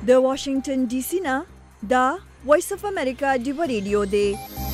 د واشنگټن ډي سي نه دا وایس اف امریکا دی ریډیو دی.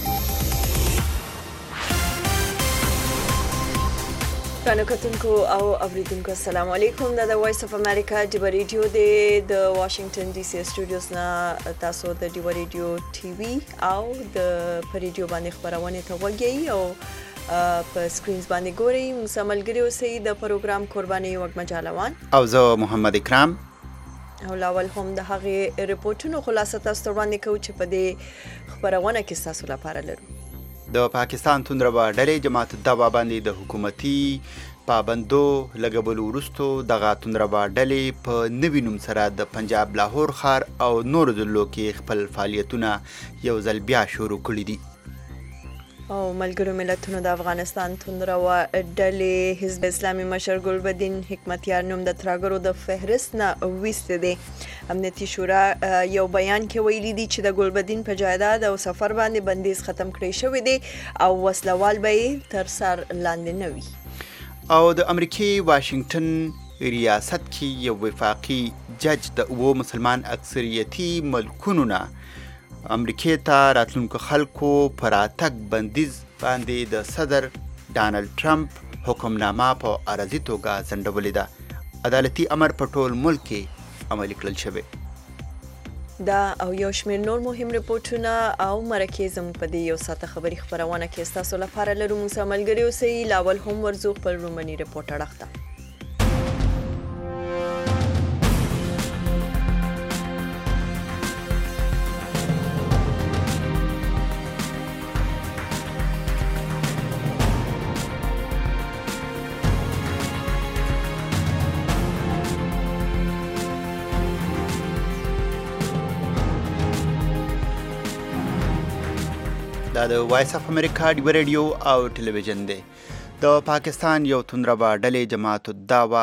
رانو کتونکو او اوریدونکو السلام علیکم. دا د وایس اف امریکا دی ریډیو دی د واشنگټن ډي سي سټوډیوز نه تاسو د دی ریډیو ټي وي او د ریډیو باندې خبرونه ته وګورئ او په سکرینز باندې ګورئ. موږ سملګری اوسئ د پروګرام قرباني وګ مجالوان او زه محمد اکرام. او لاول هم د هغه ریپورتونو خلاصه تاسو وړاندې کوو چې په دې خبرونه کې تاسو لپاره لرو. د پاکستان توندربا ډلې جماعت الدعوا باندې د حکومتي پابندو لګولو وروسته دغه توندربا ډلې په نوي نوم سره د پنجاب لاهور ښار او نورو ضلعو کې خپل فعالیتونه یو ځل بیا شروع کړي دي. او ملګرو ملتونو د افغانستان توندروا ډلې حزب اسلامي مشر ګلبدین حکمتیار نوم د ترهګرو د فهرست نه ویسته دي. امنیتي شورا یو بیان کې ویلي دي چې د ګلبدین په جایداد او سفر باندې بندیز ختم کړی شوی دی او وسلوال به تر سر لاندې نه وي. او د امریکای واشنگټن ریاست کې یو وفاقي جج د مسلمان اکثریتي ملکونو نه امریکای ته راتلونکو خلکو پر اتک بندیز باندې د صدر ډانلډ ټرمپ حکمنامه په عارضي توګه ځنډولې ده. عدالتي امر په ټول ملک کې عملي کړل شوی. دا او یو شمېر نور مهم ریپورتونه او مرکې زموږ په دې یو ساعته خبري خبرونه کې ستاسو لپاره لرو. موږ سره ملګري اوسئ. لاول هم ورزو خپل رومني ریپورټ اړخته. دا د وایس اف امریکا دی ریډیو او ټلویزیون دی. د پاکستان یو توندربا ډلې جماعت الدعوا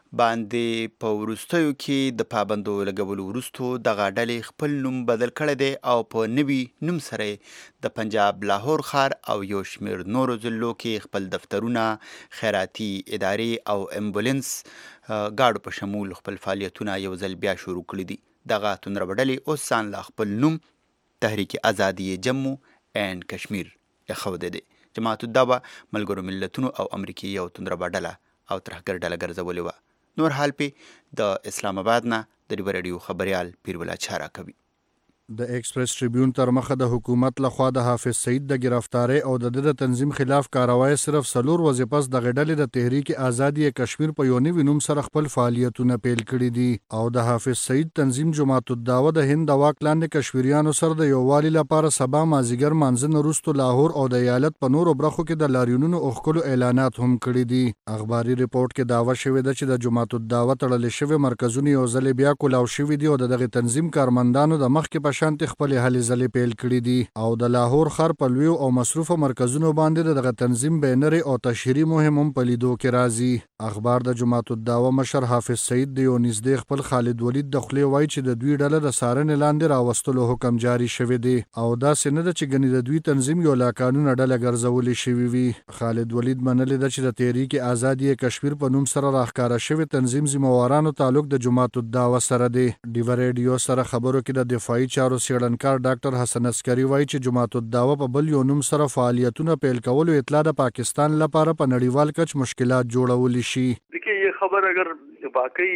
باندې په وروستیو کې د پابندو لګولو وروسته دغه ډلې خپل نوم بدل کړی دی او په نوي نوم سره د پنجاب لاهور ښار او یو شمېر نورو ضلعو کې خپل دفترونه، خیراتي ادارې او امبولانس ګاډو په شمول خپل فعالیتونه یو ځل بیا شروع کړي دي. دغه توندربا ډلې اوس ځان له خپل نوم تحریک ازادي جموں اینڈ کشمیر اخوده دی. جماعت الدعوا ملګرو ملتونو او امریکایي او توندربا ډله او ترهګر ډله ګرځولې وه. نور حال پې د اسلام آباد نه د ریډیو ریډیو خبریال پیرولله چاره کوي. د ایکسپریس ټریبیون تر مخه د حکومت لخوا د حافظ سعید د گرفتاری او د تنظیم خلاف کاروایی صرف 4 ورځې پس د غډلې د تحریک ازادي کشمیر په یو نوي نوم سره خپل فعالیتونه پیل کړي دي او د حافظ سعید تنظیم جماعت الدعوا د هند د واک لاندې کشمیریانو سره د یووالي لپاره سبا مازیګر مانځنه وروسته لاهور او د ایالت په نورو برخو کې د لاریونونو اوښکلو اعلانات هم کړي دي. اخباري ریپورت کې دعوه شوې ده چې د جماعت الدعوا تړل شوی مرکزونه یو ځل بیا کولاو شوي دي او دغه تنظیم کارمندانو د مخکې په شانتي خپل هلې ځلې پیل کړي دي او د لاهور ښار په لویو او مصروفه مرکزونو باندې دغه تنظیم بینرې او تشهیري مهم هم په لیدو کې راځي. اخبار د جماعت الدعوا مشر حافظ سعید د یو نږدې خپل خالد ولید د خولې وایي چې د دوی ډله د څارنې لاندې راوستلو حکم جاري شوی دی او داسې نه ده چې ګنې د دوی تنظیم یو لاقانونه ډله ګرځولې شوي وي. خالد ولید منلې ده چې د تحریک ازادي کشمیر په نوم سره راښکاره شوی تنظیم ذمہوارانو تعلق د جماعت الدعوا سره دی. ډیو ریډیو سره خبرو کې د دفاعي چارو څېړنکار ډاکټر حسن عسکري وایي چې جماعت الدعوا په بل یو نوم سره فعالیتونه پیل کولو اطلاع د پاکستان لپاره په نړیوال کچ مشکلات جوړولی شي. देखिए ये खबर अगर वाकई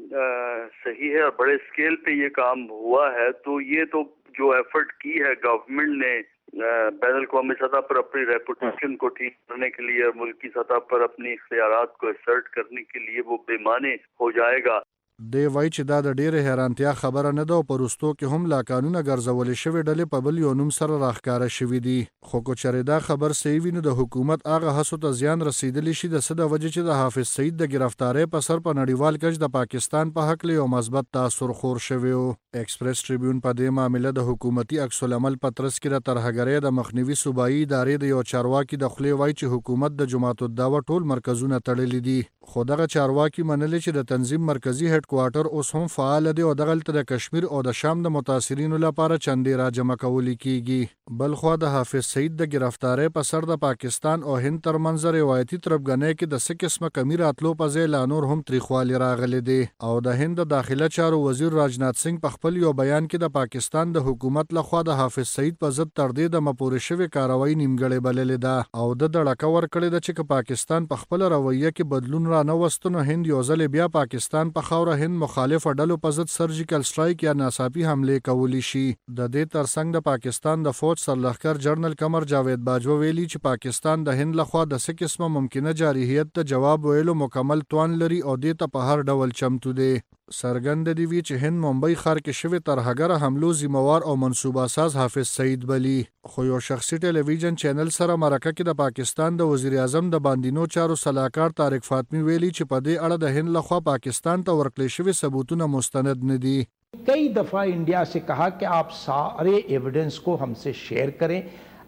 सही है और बड़े स्केल पे ये काम हुआ है तो ये तो जो एफर्ट की है गवर्नमेंट ने बैन अवी सतह पर अपनी रेपुटेशन को ठीक करने के लिए और मुल्की सतह पर अपनी इख्तियारात को असर्ट करने के लिए वो बेमाने हो जाएगा. دی وایي چې دا د ډېرې حیرانتیا خبره نه ده او په وروستو کې هم لا قانونه ګرځولې شوې ډلې په بل یو نوم سره راښکاره شوي دي. خو که چېرې دا خبر صحیح وي نو د حکومت هغه هڅو ته زیان رسېدلی شي د څه د وجې چې د حافظ سعید د ګرفتارۍ په سر په نړیوال کچ د پاکستان په هکله یو مثبت تاثر خور شوی و. ایکسپریس ټریبیون په دې معاملې د حکومتي عکس العمل په ترڅ کې د ترهګرۍ د مخنیوي صوبایي ادارې د یو چارواکي د خولې وایي چې حکومت د جماعت الدعوه ټول مرکزونه تړلي دي، خو دغه چارواکي منلي چې د تنظیم مرکزی هډ کوارټر اوس هم فعال دی او دغلته د کشمیر او د شام د متاثرینو لپاره چندې را جمع کول کیږي. بلخوا د حافظ سعید د گرفتاری په سر د پاکستان او هند ترمنځ روایتي تربګنۍ کې د څه قسمه کمی راتلو په ځای لا نور هم تریخوالی راغلی دی او د هند د داخله چارو وزیر راجنات سنگ په خپل یو بیان کې د پاکستان د حکومت لخوا د حافظ سعید په ضد تر دې د مپورې شوې کاروایی نیمګړې بللې ده او د دړکه ورکړې ده چې پاکستان په خپل رویه کې بدلون را نه وست نو هند یو ځل بیا پاکستان په خاوره هند مخالف ډلو په ضد سرجیکل سټرایک یا ناڅاپي حمله کولی شي. د دې ترڅنګ د پاکستان د فوج سرلښکر جنرال قمر جاوید باجوه ویلي چې پاکستان د هند لخوا د څه قسمه ممکنه جارحیت ته جواب ویلو مکمل توان لري او دې ته په هر ډول چمتو دی. سرګند دی وی چې هند ممبئی ښار کې شوی ترهګر حملو ذمہوار او منصوبه ساز حافظ سعید بلی، خو یو شخصي ټلویزیون چینل سره مرکه کې د پاکستان د وزیر اعظم د باندینو چارو صلاحکار طارق فاطمی ویلي چې په دې اړه د هند لخوا پاکستان ته ورکړل شوی ثبوتونه مستند نه دي. कई दफ़ा इंडिया से कहा कि आप सारे एविडेंस को हमसे शेयर करें,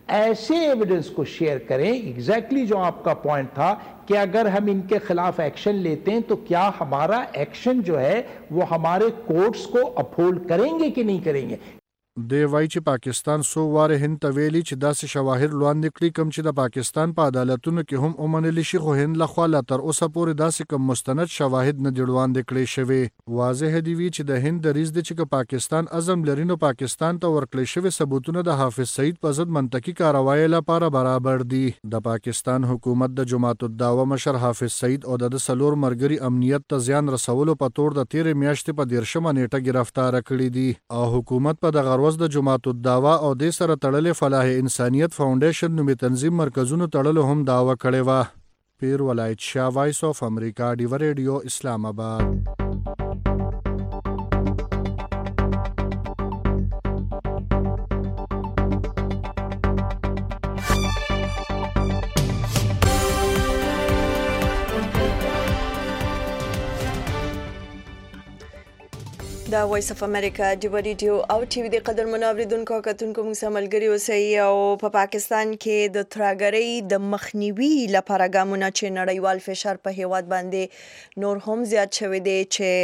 ऐसे एविडेंस को शेयर करें एग्जैक्टली जो आपका पॉइंट था कि अगर हम इनके खिलाफ एक्शन लेते हैं तो क्या हमारा एक्शन जो है वो हमारे कोर्ट्स को अपहोल्ड करेंगे कि नहीं करेंगे. دی وایي چې پاکستان څو واره هند ته ویلي چې داسې شواهد وړاندې کړي کوم چې د پاکستان په عدالتونو کې هم ومنل شي، خو هند لخوا لا تر اوسه پورې داسې کوم مستند شواهد نه دي وړاندې کړي شوي. واضح دی وی چې د هند دریځ دی چې پاکستان عزم لري نو پاکستان ته ورکړل شوي ثبوتونه د حافظ سعید په ضد منطقي کاروایی لپاره برابر دي. د پاکستان حکومت د جماعت الدعوه مشر حافظ سعید او د سلور مرګري امنیت ته زیان رسولو په تور د 13 میاشتې په 13 نیټه گرفتار کړي دي او حکومت په دغه د جماعت الدعوه او د سره تړلې فلاح انسانیت فاونډیشن نومي تنظیم مرکزونو تړلو هم دعوه کړې و. پیر ولایت شاه، وایس اف امریکا، ډیو ریډیو، اسلام آباد. دا وایس اف امریکا ډیو ریډیو او ټي وي د قدر منوریدونکو کتونکو موږ سره ملګري اوسئ او په پاکستان کې د ترهګرۍ د مخنیوي لپاره ګامونه چې نړیوال فشار په هیواد باندې نور هم زیات شوی دی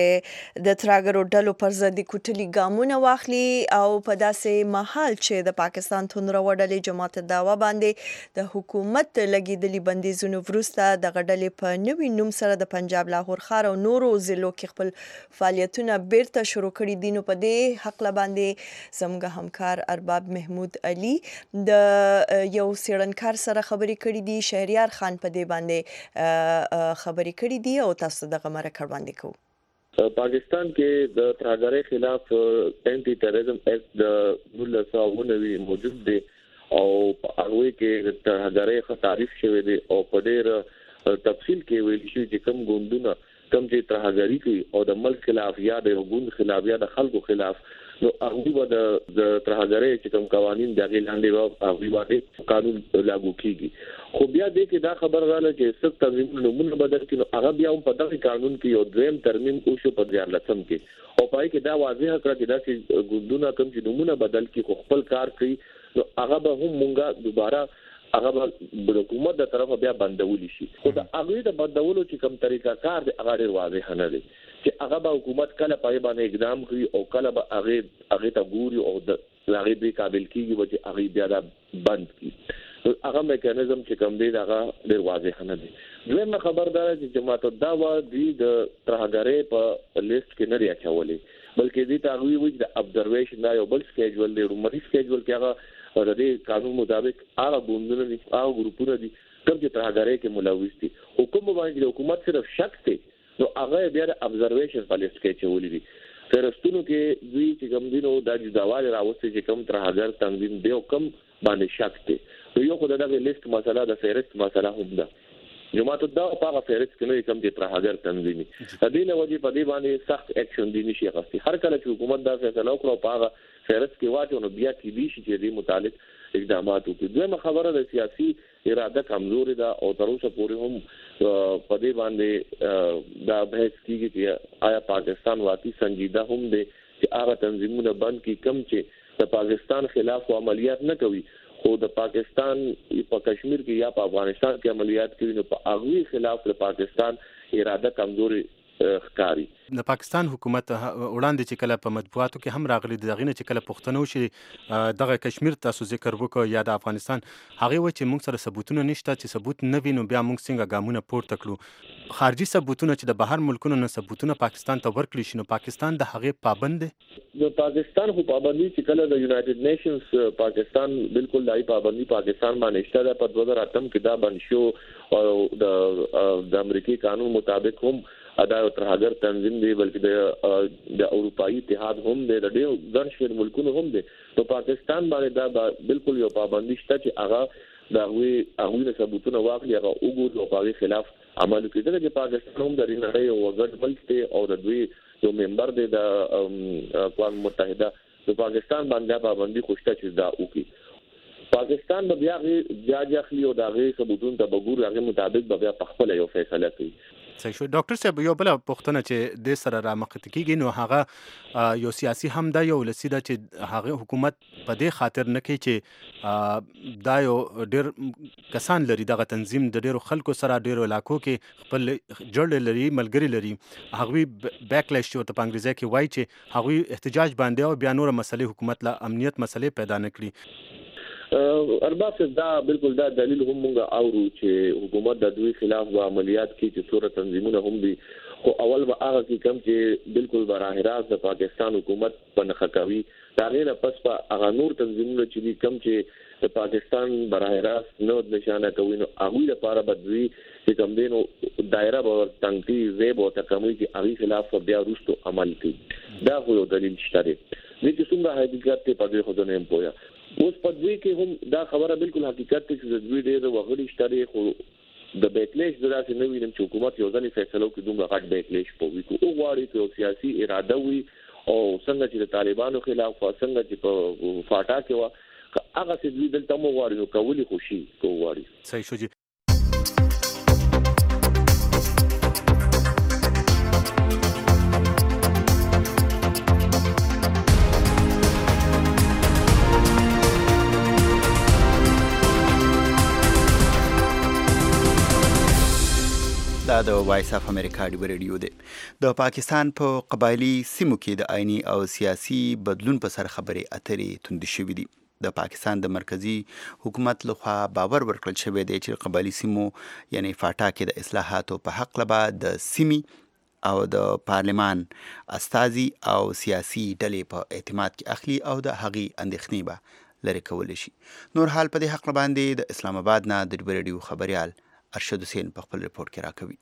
چې د ترهګرو ډلو پر ضد کوټلي ګامونه واخلي او په داسې مهال چې د پاکستان توندرو ډلې جماعت الدعوه باندې د حکومت لګیدلي بندیزونو وروسته د غډلې په نوي نوم سره د پنجاب لاهور ښار او نورو ضلعو کې خپل فعالیتونه بیرته شروع کړي دي. نو په دې حق باندې زموږ همکار ارباب محمود علي د یو سیړنکار سره خبرې کړې دي، شهریار خان په دې باندې خبرې کړې دي او تاسو دغه مرکه وړاندې کوو. پاکستان کې د ترهګرۍ خلاف انټي ټیرریزم ایکټ د 1990 موجود دی او هغه کې ترهګرۍ تعریف شوی دی او په ډېر تفصیل کې ویل شوی چې کوم ګوندونه کم چې ترهګری کوي او د ملک خلاف یا د حکومت خلاف یا د خلکو خلاف نو هغه به د ترهګری چې کوم قوانين دغه لاندې او هغه باندې قانون لاګو کیږي. خو بیا دې کې دا خبر رااله چې سخت تنظیمونه نمونه بدل کړي، هغه بیا په دغه قانون کې یو دریم ترمیم او شو په 2013 کې او پای کې دا واضح کړ چې دا چې ګوندونه کوم چې نمونه بدل کړي خو خپل کار کوي نو هغه به هم مونږه دوباره هغه د حکومت د طرفه بیا بندول شي. خو د هغه د بندولو چې کوم طریقه کار دی هغه ډیر واضح نه دی چې هغه به حکومت کله پای باندې اقدام کوي او کله به هغه ته ګوري او د هغه به قابل کیږي چې هغه بیا دا بند کړي. هغه میکانیزم چې کوم دی هغه ډیر واضح نه دی. دویمه خبردار چې جماعت الدعوه د ترهګرۍ په لیست کې نه لري اچولې بلکې دې ته وی د ابزرویشن دا یو بل سکیجول دی، رومري سکیجول کې هغه او د دې قانون مطابق هغه ګوندونه دي او ګروپونه دي کوم چې ترهګرۍ کې ملوث دي. حکومت باندې حکومت صرف شک دی نو هغه بیا د ابزرویشن په لیست کې چولې دي. فرستونو کې دوی چې کوم دینو د جداواله راوستي چې کوم ترهګر تنظیم دی او کوم باندې شک دی نو یو خو دغه لیست مسله د فهرست مسله هم ده. جماعت الدعوه په هغه فهرست کې نه کوم چې ترهګر تنظیمي د دې له وجې په دې باندې سخت اکشن دی نشي اخیستي. هر کله چې حکومت دا فیصله وکړي په هغه فهرست کې واچو نو بیا کې دي چې دې متعلق اقدامات وکړي. دویمه خبره د سیاسي اراده کمزوري ده او تر اوسه پورې هم په دې باندې دا بحث کیږي چې آیا پاکستان واقعي سنجیده هم دی چې هغه تنظیمونه بند کی کم چې د پاکستان خلاف عملیات نه کوي خو د پاکستان په کشمیر کې یا په افغانستان کې عملیات کوي نو په هغه خلاف د پاکستان اراده کمزوري ښکاری. د پاکستان حکومت وړاندې چې کله په مطبوعاتو کې هم راغلي دغه نه چې کله پښتنو شي دغه کشمیر تاسو ذکر وکړو یا د افغانستان هغه و چې موږ سره ثبوتونه نشته چې ثبوت نه وینو بیا موږ څنګه ګامونه پورته کړو خارجي ثبوتونه چې د بهر ملکونو نه ثبوتونه پاکستان ته ورکړي شي نو پاکستان د هغه پابند دی. د پاکستان خو پابندي چې کله د یونایټډ نیشنز پاکستان بالکل دای پابندي پاکستان باندې شته د 2008 کې دا بند شو او د امریکای قانون مطابق هم ادا او ترهګر تنظیم دی بلکې د اروپאי اتحاد هم دی د ډېر ګڼ شمېر ملکونو هم دی نو پاکستان باندې دا بالکل یو پابندي شته چې هغه د هغوی د ثبوتونه واخلي هغه وګوري او په خلاف عمل کوي ځکه چې پاکستان هم د نړۍ یو غټ ملک دی او د دوی یو ممبر دی د اقوام متحده د پاکستان باندې پابندي خوشته چې دا وکړي پاکستان به بیا ځاځي او د ثبوتونو ته وګوري هغه مطابق به بیا په خپل یو فیصله کوي. صحیح شو. ډاکټر صاحب یو بل پوښتنه چې د سره را مخته کیږي نو هغه یو سیاسي هم دا یو لسی دا چې هغه حکومت په دې خاطر نه کوي چې دا یو ډېر کسان لري دغه تنظیم د ډېرو خلکو سره ډېرو علاقو کې خپل جوړ لري ملګری لري هغوی بیکلیش چې په انګریزي کې وایي چې هغوی احتجاج باندې او بیا نور مسلې حکومت لا امنیت مسلې پیدا نه کړي. ارباب دا بالکل دا دلیل هم مونږه اورو چې حکومت د دوی خلاف د عملیات کې چې څوره تنظیمونه هم دي خو اول به هغه کې کم چې بالکل براه راست د پاکستان حکومت په نخښه کوي دا غیر پس په هغه نور تنظیمونه چې دي کم چې د پاکستان براه راست نو نشانه کوي نو هغه لپاره بدوي چې کوم دینو دایره به تنګي زیب او تکموي چې هغه خلاف بیا وروسته عمل کوي دا خو دلیل شته دي چې څنګه حقیقت ته پدې خو نه پوهه اوس په دوی کې هم دا خبره بالکل حقیقت ته چې دوی ډېر وغړي شته خو د بیکلیش دراسه نه وینم چې حکومت یو ځنې فیصله کوي دومره غټ بیکلیش پوي کو او غواړي چې سیاسي اراده وي او څنګه چې د طالبانو خلاف څنګه چې په فاټا کې وا هغه چې دوی دلته مو غواړي نو کولی خوشي کوي. صحیح شو جی. دا د وایس اف امریکا ډیو ریډیو دی. د پاکستان په قبایلی سیمو کې د آئینی او سیاسي بدلون په سر خبرې اترې توندې شوې دي. د پاکستان د مرکزی حکومت لخوا باور ورکړل شوی دی چې قبایلی سیمو یعنی فاټا کې د اصلاحاتو په حق لبا د سیمي او د پارلمان استازي او سیاسي ډلې په اعتماد کې اخلي او د هغې اندېښنې به لرې کولی شي. نور حال په دې حق باندې د اسلام آباد نه د ډیو ریډیو خبريال ارشد حسین په خپل رپورت کې راکوي.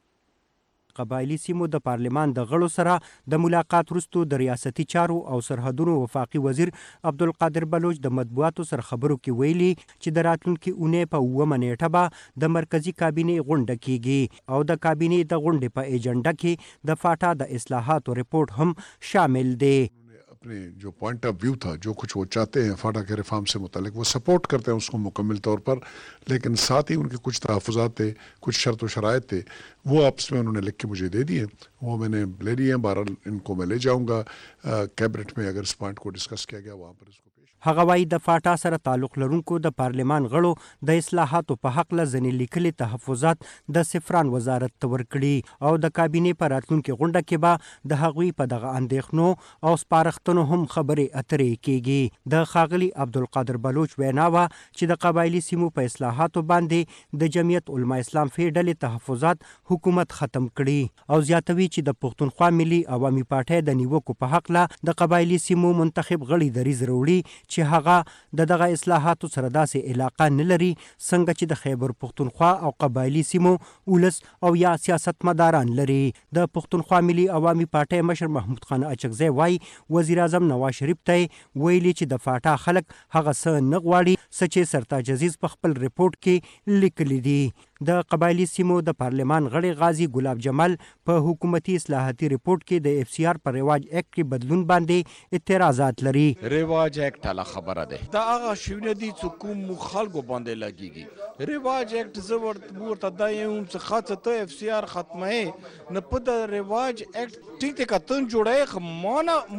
قبایلی سیمو د پارلمان د غړو سره د ملاقات وروسته د ریاستي چارو او سرحدونو وفاقي وزیر عبدالقادر بلوچ د مطبوعاتو سره خبرو کې ویلي چې د راتلونکي اونۍ په 9 نیټه به د مرکزی کابینې غونډه کیږي او د کابینې د غونډې په ایجنډا کې د فاټا د اصلاحاتو رپورت هم شامل دی. अपने जो पॉइंट ऑफ व्यू था जो कुछ वो चाहते हैं फाटा के रिफॉर्म से मुतालिक वो सपोर्ट करते हैं उसको मुकम्मल तौर पर लेकिन साथ ही उनके कुछ तहफ़्फ़ुज़ात थे कुछ शर्त व शराइत थे वो आपस में उन्होंने लिख के मुझे दे दिए वो मैंने ले लिए हैं. बहरहाल इनको मैं ले जाऊँगा कैबिनेट में अगर इस पॉइंट को डिस्कस किया गया वहाँ पर इसको هغه وايي د فاټا سره تعلق لرونکو د پارلمان غړو د اصلاحاتو په حق له ځینې لیکلي تحفظات د سفران وزارت ته ورکړي او د کابینې په راتلونکي غونډه کې به د هغوی په دغه اندېښنو او سپارښتنو هم خبرې اترې کیږي. د ښاغلي عبدالقادر بلوچ وینا وه چې د قبایلي سیمو په اصلاحاتو باندې د جمعیت علما اسلام فی ډلې تحفظات حکومت ختم کړي او زیاتوي چې د پښتونخوا ملي عوامي پارټۍ د نیوکو په حق له د قبایلي سیمو منتخب غړي دریځ وروړي چې هغه دغه اصلاحاتو سره داسې علاقه نه لري څنګه چې د خیبر پښتونخوا او قبایلی سیمو ولس او یا سیاستمداران لري. د پښتونخوا ملي عوامي پارټۍ مشر محمود خان اچکزی وایي وزیر اعظم نواز شریف ته ویلي چې د فاټا خلک هغه څه نه غواړي څه چې سرتاج عزیز په خپل رپورټ کې لیکلي دي. د قبایلی سیمو د پارلمان غړي غازی ګلاب جمال په حکومتي اصلاحاتي ریپورت کې د اف سی آر پر رواج اکټ کې بدلون باندې اعتراضات لري. رواج اکټ له خبره ده دا هغه شونه دي چې کوم خلکو باندې لګيږي. رواج اکټ زور ورته دایم چې خاصه ته اف سی آر ختمه نه په د رواج اکټ ټیک ته کتن جوړه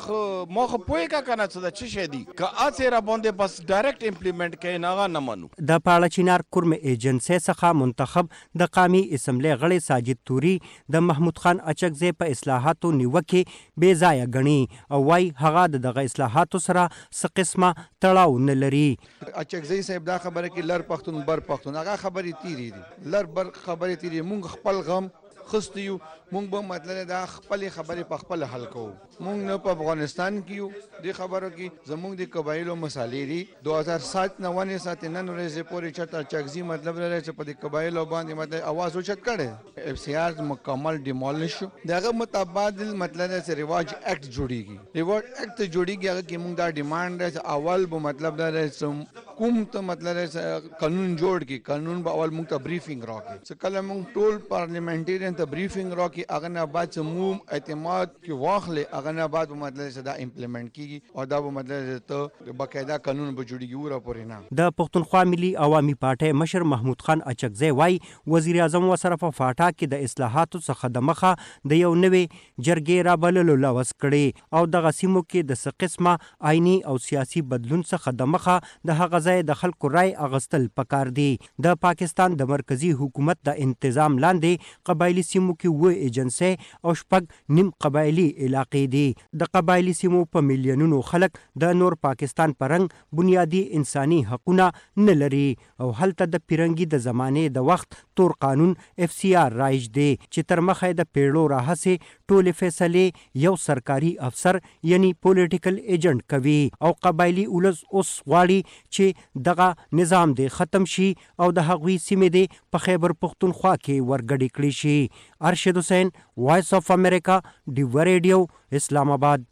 ما خو پوي کا کنه څه د چي دي که اته را باندې بس ډایرکټ امپلیمنٹ کین هغه نه منو. د پاړه چینار کورم ایجنسی څخه منتخب د قومي اسمبلی غړي ساجد توري د محمود خان اچکزی په اصلاحاتو نیوکه بې ځایه غني او وايي هغه دغه اصلاحاتو سره څه قسمه تړاو نه لري. اچکزی صاحب دا خبره کې لر پښتون بر پښتون هغه خبرې تیری دي لر بر خبرې تیری مونږ خپل غم خستیو مونږ به مطلب دا خپل خبرې په خپل حل کوو. مونږ نه په افغانستان کې یو د خبرو کې زمونږ د قبایلو مسالې دي 2007 نه ونه ساتي نن ورځې پورې چرته چکزي مطلب لري چې په د قبایلو باندې مطلب आवाज اوچت کړي. اف سی آر مکمل ډیمولیش دغه متبادل مطلب چې رواج اکټ جوړیږي. رواج اکټ جوړیږي هغه کې مونږ دا ډیماند چې اول به مطلب دا کوم ته مطلب قانون جوړ کی قانون به اول مونږ ته بریفینګ راکړي چې کله مونږ ټول پارلیمنټریان ته بریفینګ راکړي هغه نه بعد چې مو اعتماد کې واخلې هغه نه بعد مطلب چې دا امپلیمنٹ کیږي او دا به مطلب ته باقاعده قانون به جوړیږي ور پورې نه. د پښتونخوا ملي عوامي پارټي مشر محمود خان اچکزی وايي وزیر اعظم وسره په فاټا کې د اصلاحاتو څخه د مخه د یو نوې جرګې رابللو لوس کړي او دغه سیمو کې د څه قسمه آئینی او سیاسي بدلون څخه د مخه د هغه ځای د خلکو رای اغستل پکار دي. د پاکستان د مرکزی حکومت د انتظام لاندې قبایلی سیمو کې و ایجنسی او شپږ نیم قبایلی علاقې دي. د قبایلی سیمو په میلیونونو خلک د نور پاکستان پرنګ بنیادی انساني حقونه نه لري او هلته د پیرنګي د زمانه د وخت تور قانون اف سی آر رایج دی چې تر مخه د پیړو راهسه ټول فیصله یو سرکاري افسر یعنی پولیټیکل ایجنټ کوي او قبایلی اولس اوس غواړي چې دغه نظام دی ختم شي او د هغوی سیمې دی په خیبر پختونخوا کې ورګډې کړي شي. ارشد حسین وایس اف امریکا ډیو ریډیو اسلام آباد.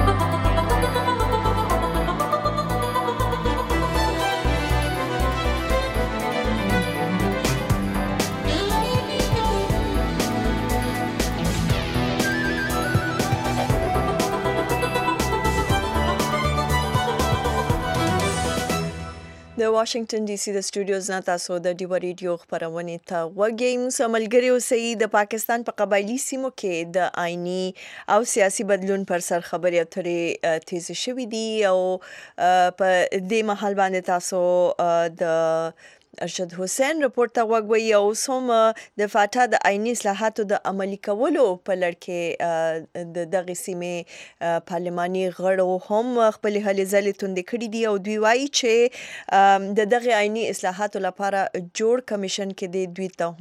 د واشنگټن ډي سي د سټوډیوز نه تاسو د ډیو ریډیو خبرونه ته وګورئ. ملګری اوسئ. د پاکستان په قبایلی سیمو کې د آئینی او سیاسي بدلون پر سر خبرې اترې تیز شوې دي او په دې محل باندې تاسو د ارشد حسین رپورت ته وګورئ او سوم د فاټا د آئینی اصلاحاتو د عملي کولو په لړ کې د دغه سیمې پارلماني غړو هم خپل هلې ځلې توندې کړې دي او دوی وایي چې د دغه آئینی اصلاحاتو لپاره جوړ کمیشن کې د دوی ته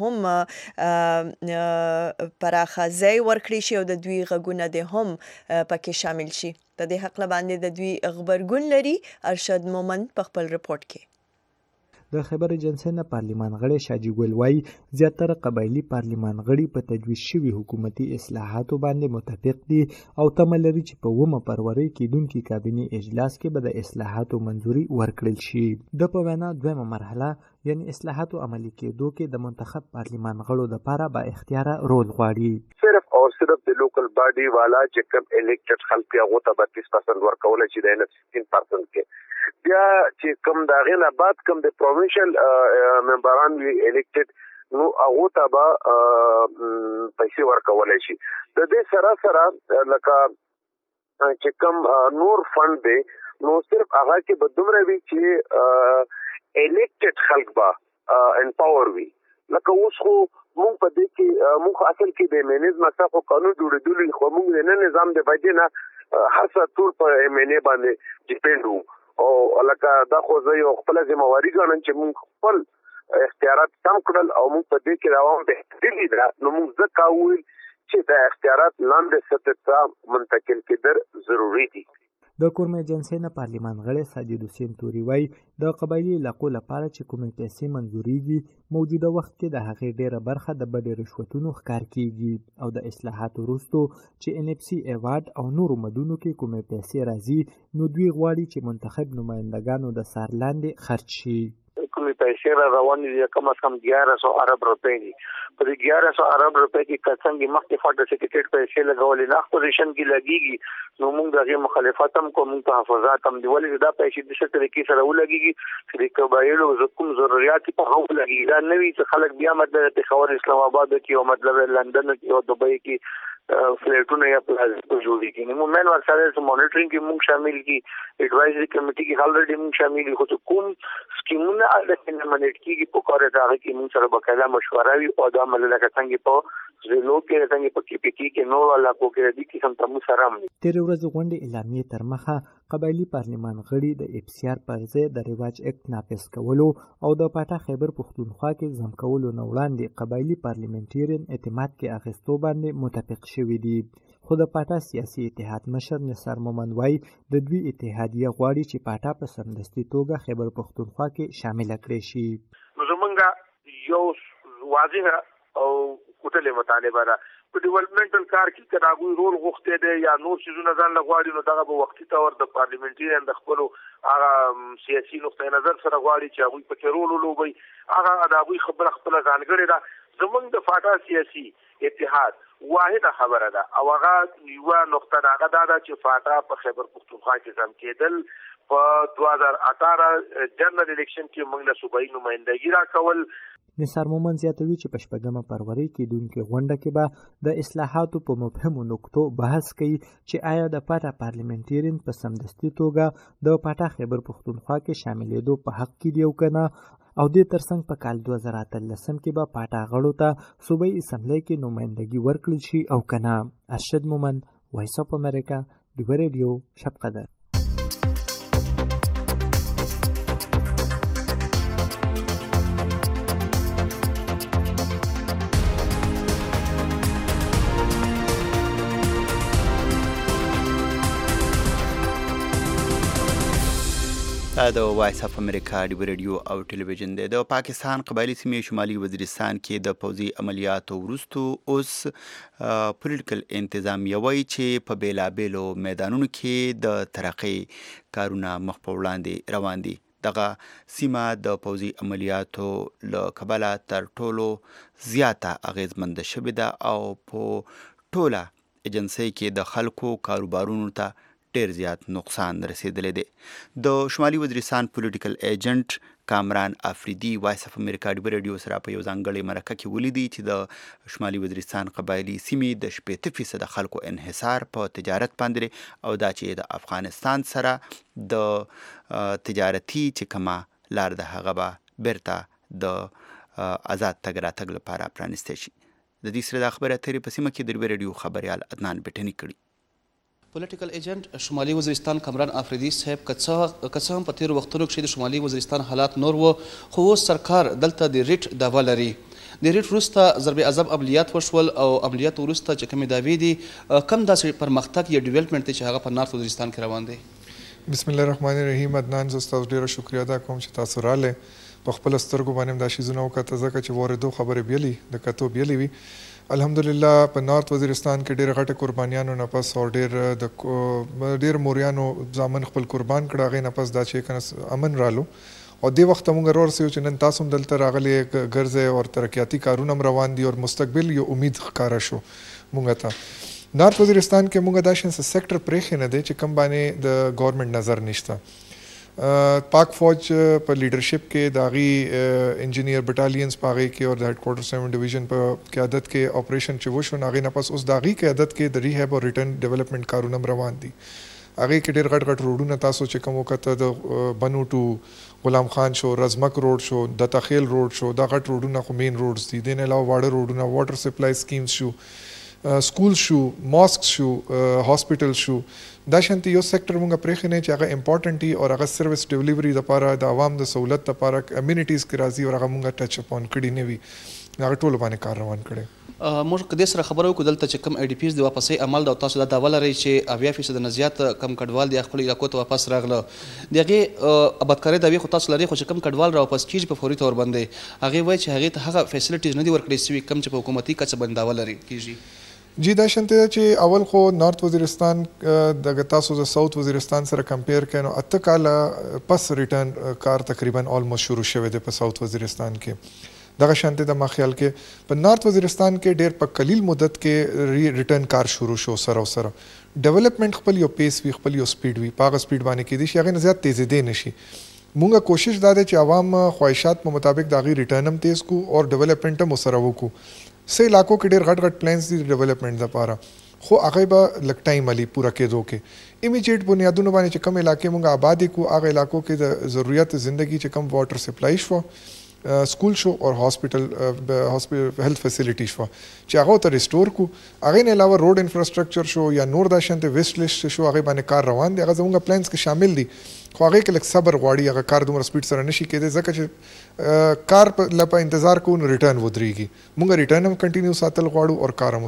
هم پراخه ځای ورکړي شي او د دوی غږونه د هم پکې شامل شي. د دې حق باندې د دوی خبرګون لري ارشد مومند په خپل رپورت کې. د خیبر ایجنسی نه پارلمان غړي شاجي ګل وایي زیاتره قبایلی پارلمان غړي په تجویز شوي حکومتي اصلاحاتو باندې متفق دي او تمه لري چې په 9 فروری کېدونکي کابینې اجلاس کې به د اصلاحاتو منظوري ورکړل شي. د په وینا دویمه مرحله یعنی اصلاحاتو عملي کېدو کې د منتخب پارلمان غړو لپاره با اختیار رول غواړي. صرف او صرف د لوکل باډي والا چې کوم الیکټډ خلک هغه ته 32% ورکول شي د 16% کې بیا چې کوم دا غینه بعد کوم د پروینشل ممبران وی الیکټډ نو هغه ته به پیسې ورکول شي. د دې سره لکه چې کوم نور فند دی نو صرف هغه کې بدومره وی چې الیکټډ خلک به امپاور وي. لکه اوس خو مونږ په دې کې مونږ اصل کې د مینیزم څخه قانون جوړېدلی خو مونږ نه نظام د وجې نه هر څه ټول په MNA باندې ډیپند وو او لکه دا خو زه یو خپل ذمہواری ګڼم چې مونږ خپل اختیارات سم کړل او مونږ په دې کې روان بهتري ده نو مونږ ځکه وایو چې د اختیارات لاندې سطح ته منتقل کېدل ضروری دي. د کورم ایجنسی نه پارلمان غړی ساجد حسین توري وایي د قبایلی علاقو لپاره چې کومې پیسې منظوریږي موجوده وخت کې د هغې ډیره برخه د بدې رشوتونو ښکار کیږي او د اصلاحاتو وروستو چې NFC ایوارډ او نورو مدونو کې کومې پیسې راځي نو دوی غواړي چې منتخب نمایندګانو د سر لاندې خرج شي. چې کومې پیسې را روانې دي کم از کم 1100 ارب روپۍ دي. په دې 1100 ارب روپۍ کې کڅنګ مخکې فاټ سکریټریټ پیسې لګولې نه پوزیشن کې لګيږي نو موږ دغه مخالفت هم کوم تحفظات هم دی ولې دا پیسې د څه طریقې سره ولګيږي چې د قبایلو کوم ضرورت په هغه ولګيږي دا نوې چې خلک بیا مطلب پیښور اسلام آباد کې او مطلب لندن کې او دبي کې فلیټونه یا پلازا جوړیږي نو موږ ورسره مانیټرینګ کې موږ شامل کی ایڈوایزری کمیټي کې الریډي موږ شامل خو کوم سکیمونه الته منیټ کیږي په کار دا کې موږ سره بقایا مشوره وی او دا ملګری څنګه په زلو کې څنګه په کې پی کې نو ولا کو کې دي کې سم تاسو سره هم تیر ورځ غونډې اعلامیه تر مخه قبایلی پارلیمان غړي د اف سی آر پر ځای د ریواج اکټ نافذ کولو او د پاټا خیبر پښتونخوا کې ځم کولو نه وړاندې قبایلی پارلیمنټریان اعتماد کې اخیستو باندې متفق شوي دي. خو د پاټا سیاسي اتحاد مشر نثار مومند وایي د دوی اتحادیه غواړي چې پاټا په سمدستي توګه خیبر پښتونخوا کې شامل کړي شي. نو زمونږ یو واضح او کوټلې مطالبه ده په ډیولپمنټل کار کې کدا غوي رول غوښته دي یا نور شیزونه ځان لغواړي نو دغه په وختي تور د پارلیمنټریان د خپل هغه سیاسي نقطه نظر سره غواړي چې هغه په کې رول ولوبي هغه د هغه خبره خپل ځانګړي ده زمونږ د فاټا سیاسي اتحاد واحده خبره ده او هغه یو نقطه هغه دا چې فاټا په خیبر پښتونخوا کې ځم کېدل په 2018 جنرال الیکشن کې موږ له صوبایي نمائندګي راکول. نثار مومند زیاتوي چې په 8 فروری کې دونکو غونډه کې به د اصلاحاتو په مفهومو نقطو بحث کوي چې آیا د پاټا پارلیمنټریان په سمدستي توګه د پاټا خیبر پښتونخوا کې شاملېدو په حق کې دی او کنه او د ترڅنګ په کال 2013 کې به پاټا غړو ته صوبایي اسمبلی کې نمائندګي ورکړل شي او کنه. ارشد مومند، وایس اف امریکا، ډیو ریډیو، شب قدر. د وایس اف امریکا ډیو ریډیو او ټلویزیون دی. د پاکستان قبایلی سیمې شمالي وزیرستان کې د پوځي عملیاتو وروسته اوس پولیټیکل انتظامیه وایي چې په بیلابیلو میدانونو کې د ترقۍ کارونه مخ په وړاندې روان دي. دغه سیمه د پوځي عملیاتو له کبله تر ټولو زیاته اغیزمنده شوې ده او په ټوله ایجنسۍ کې د خلکو کاروبارونو ته ډیر زیات نقصان رسیدلی دی. د شمالي وزیرستان پولیټیکل ایجنټ کامران افریدي وایس اف امریکا ډیو ریډیو سره په یو ځانګړې مرکه کې ولیدي چې د شمالي وزیرستان قبایلي سیمې د 80% خلکو انحصار په تجارت باندې او دا چې د افغانستان سره د تجارتي چې کومه لار ده هغه به بیرته د آزاد تګ راتګ لپاره پرانیستی شي. د دې سره د خبره اترې په سیمه کې د ډیو ریډیو خبریال عدنان بټني کړي. پولیټیکل ایجنټ شمالي وزیرستان کامران افریدي صاحب که څه هم په تیرو وختونو کې د شمالي وزیرستان حالات نور و خو اوس سرکار دلته د ریټ دعوه لري. د ریټ وروسته ضرب اعظم عملیات وشول او عملیات وروسته چې کومې دعوې دي کم داسې پرمختګ یا ډیولپمنټ دی چې هغه په نارت وزیرستان کې روان دی. بسم الله الرحمن الرحیم. عدنان زه ستاسو ډیره شکریا ادا کوم چې تاسو راغلئ. په خپل سترګو باندې دا شیزونه وکړه ځکه چې واردو خبرې بیلې د کتو بیلې وي. الحمدلله په نارت وزیرستان کې ډېر غټه قربانیانو نه پس او ډېر موریانو ځامن خپل قربان کړه. هغې نه پس دا چې کنه امن رالو او دې وخت موږ ورسېو چې نن تاسو هم دلته راغلي ګرځئ او ترقیاتي کارونه هم روان دي او مستقبل یو امید ښکاره شو موږ ته. نارت وزیرستان کې موږ دا شان سیکټر پرېښی نه دی چې کوم باندې د ګورنمنټ نظر نشته. پاک فوج په لیډرشپ کې د هغې انجینیر بټالینز په هغې کې او د هیډ کوارټر 7 ډویژن په قیادت کې اپریشن چې وشو نو هغې نه پس اوس د هغې قیادت کې د ریهیب او ریټرن ډیولپمنټ کارونه هم روان دي. هغې کې ډېر غټ روډونه تاسو چې کوم وکته د بنو ټو غلام خان شو، رزمک روډ شو، د تخیل روډ شو، دا غټ روډونه خو مین روډز دي. دې نه علاوه واړه روډونه واټر سپلای سکیمز شو، سکول شو، ماسک شو، هاسپټل شو. دا شانتي یو سیکټر مونږ پرېښی نه چې هغه امپورټنټ وي او هغه سروس ډیلیوري دپاره د عوام د سہولت دپاره کمیونټیز کې راځي او هغه مونږ ټچ اپون کړي نه وي. هغه ټولو باندې کار روان کړی. موږ که دې سره خبره وکړو دلته چې کوم آی ډي پیز د واپسۍ عمل ده او تاسو دا دعوه لرئ چې 80% نه زیات کم کډوال دي خپلو علاقو ته واپس راغله. د هغې ابادکارۍ دعوې خو تاسو لرئ خو چې کوم کډوال را واپس کېږي په فوري طور باندې هغې وایي چې هغې ته هغه فیسلیټیز نه دي ورکړی سوي کوم چې په حکومتي کچه باندې دعوه لري کېږي. جی دا شانته چې اول خو نارت وزیرستان د تاسو د ساوث وزیرستان سره کمپیر کینو اته کاله پس ریټرن کار تقریبا آلموست شروع شوه د په ساوث وزیرستان کې دغه شانته د ما خیال کې په نارت وزیرستان کې ډېر په قلیل مدت کې ریټرن کار شروع شو سره ډیولپمنٹ خپل یو پیس وی خپل یو سپیډ وی پاغه سپیډ باندې کې دي چې هغه نه زیات تیزی دی نشي مونږه کوشش دا ده چې عوام خواهشات په مطابق د غي ریټرن هم تیز کو او ډیولپمنٹ هم سره وکړو سه علاقو کې ډېر غټ پلانز دي ډیولپمنٹ لپاره خو هغه به لږ ټایم علي پوره کېدو کې ایمیډیټ بنیادونو باندې چې کوم علاقې مونږه آبادی کو هغه علاقو کې د ضرورت ژوندۍ چې کوم واټر سپلای شو سکول شو او هاسپټل هیلث فیسیلیټی شو چې هغه ته ریسټور کو هغه نه علاوه روډ انفراستراکچر شو یا نور د شانته ویسټ لیست شو هغه باندې کار روان دي هغه زموږ پلانز کې شامل دي خو هغه کې لږ صبر غواړي هغه کار دومره سپیډ سره نشي کېدای ځکه چې کار لپاره انتظار کوو ریټرن ودرېږي مونږ ریټرن هم کنټینیو ساتل غواړو او کار هم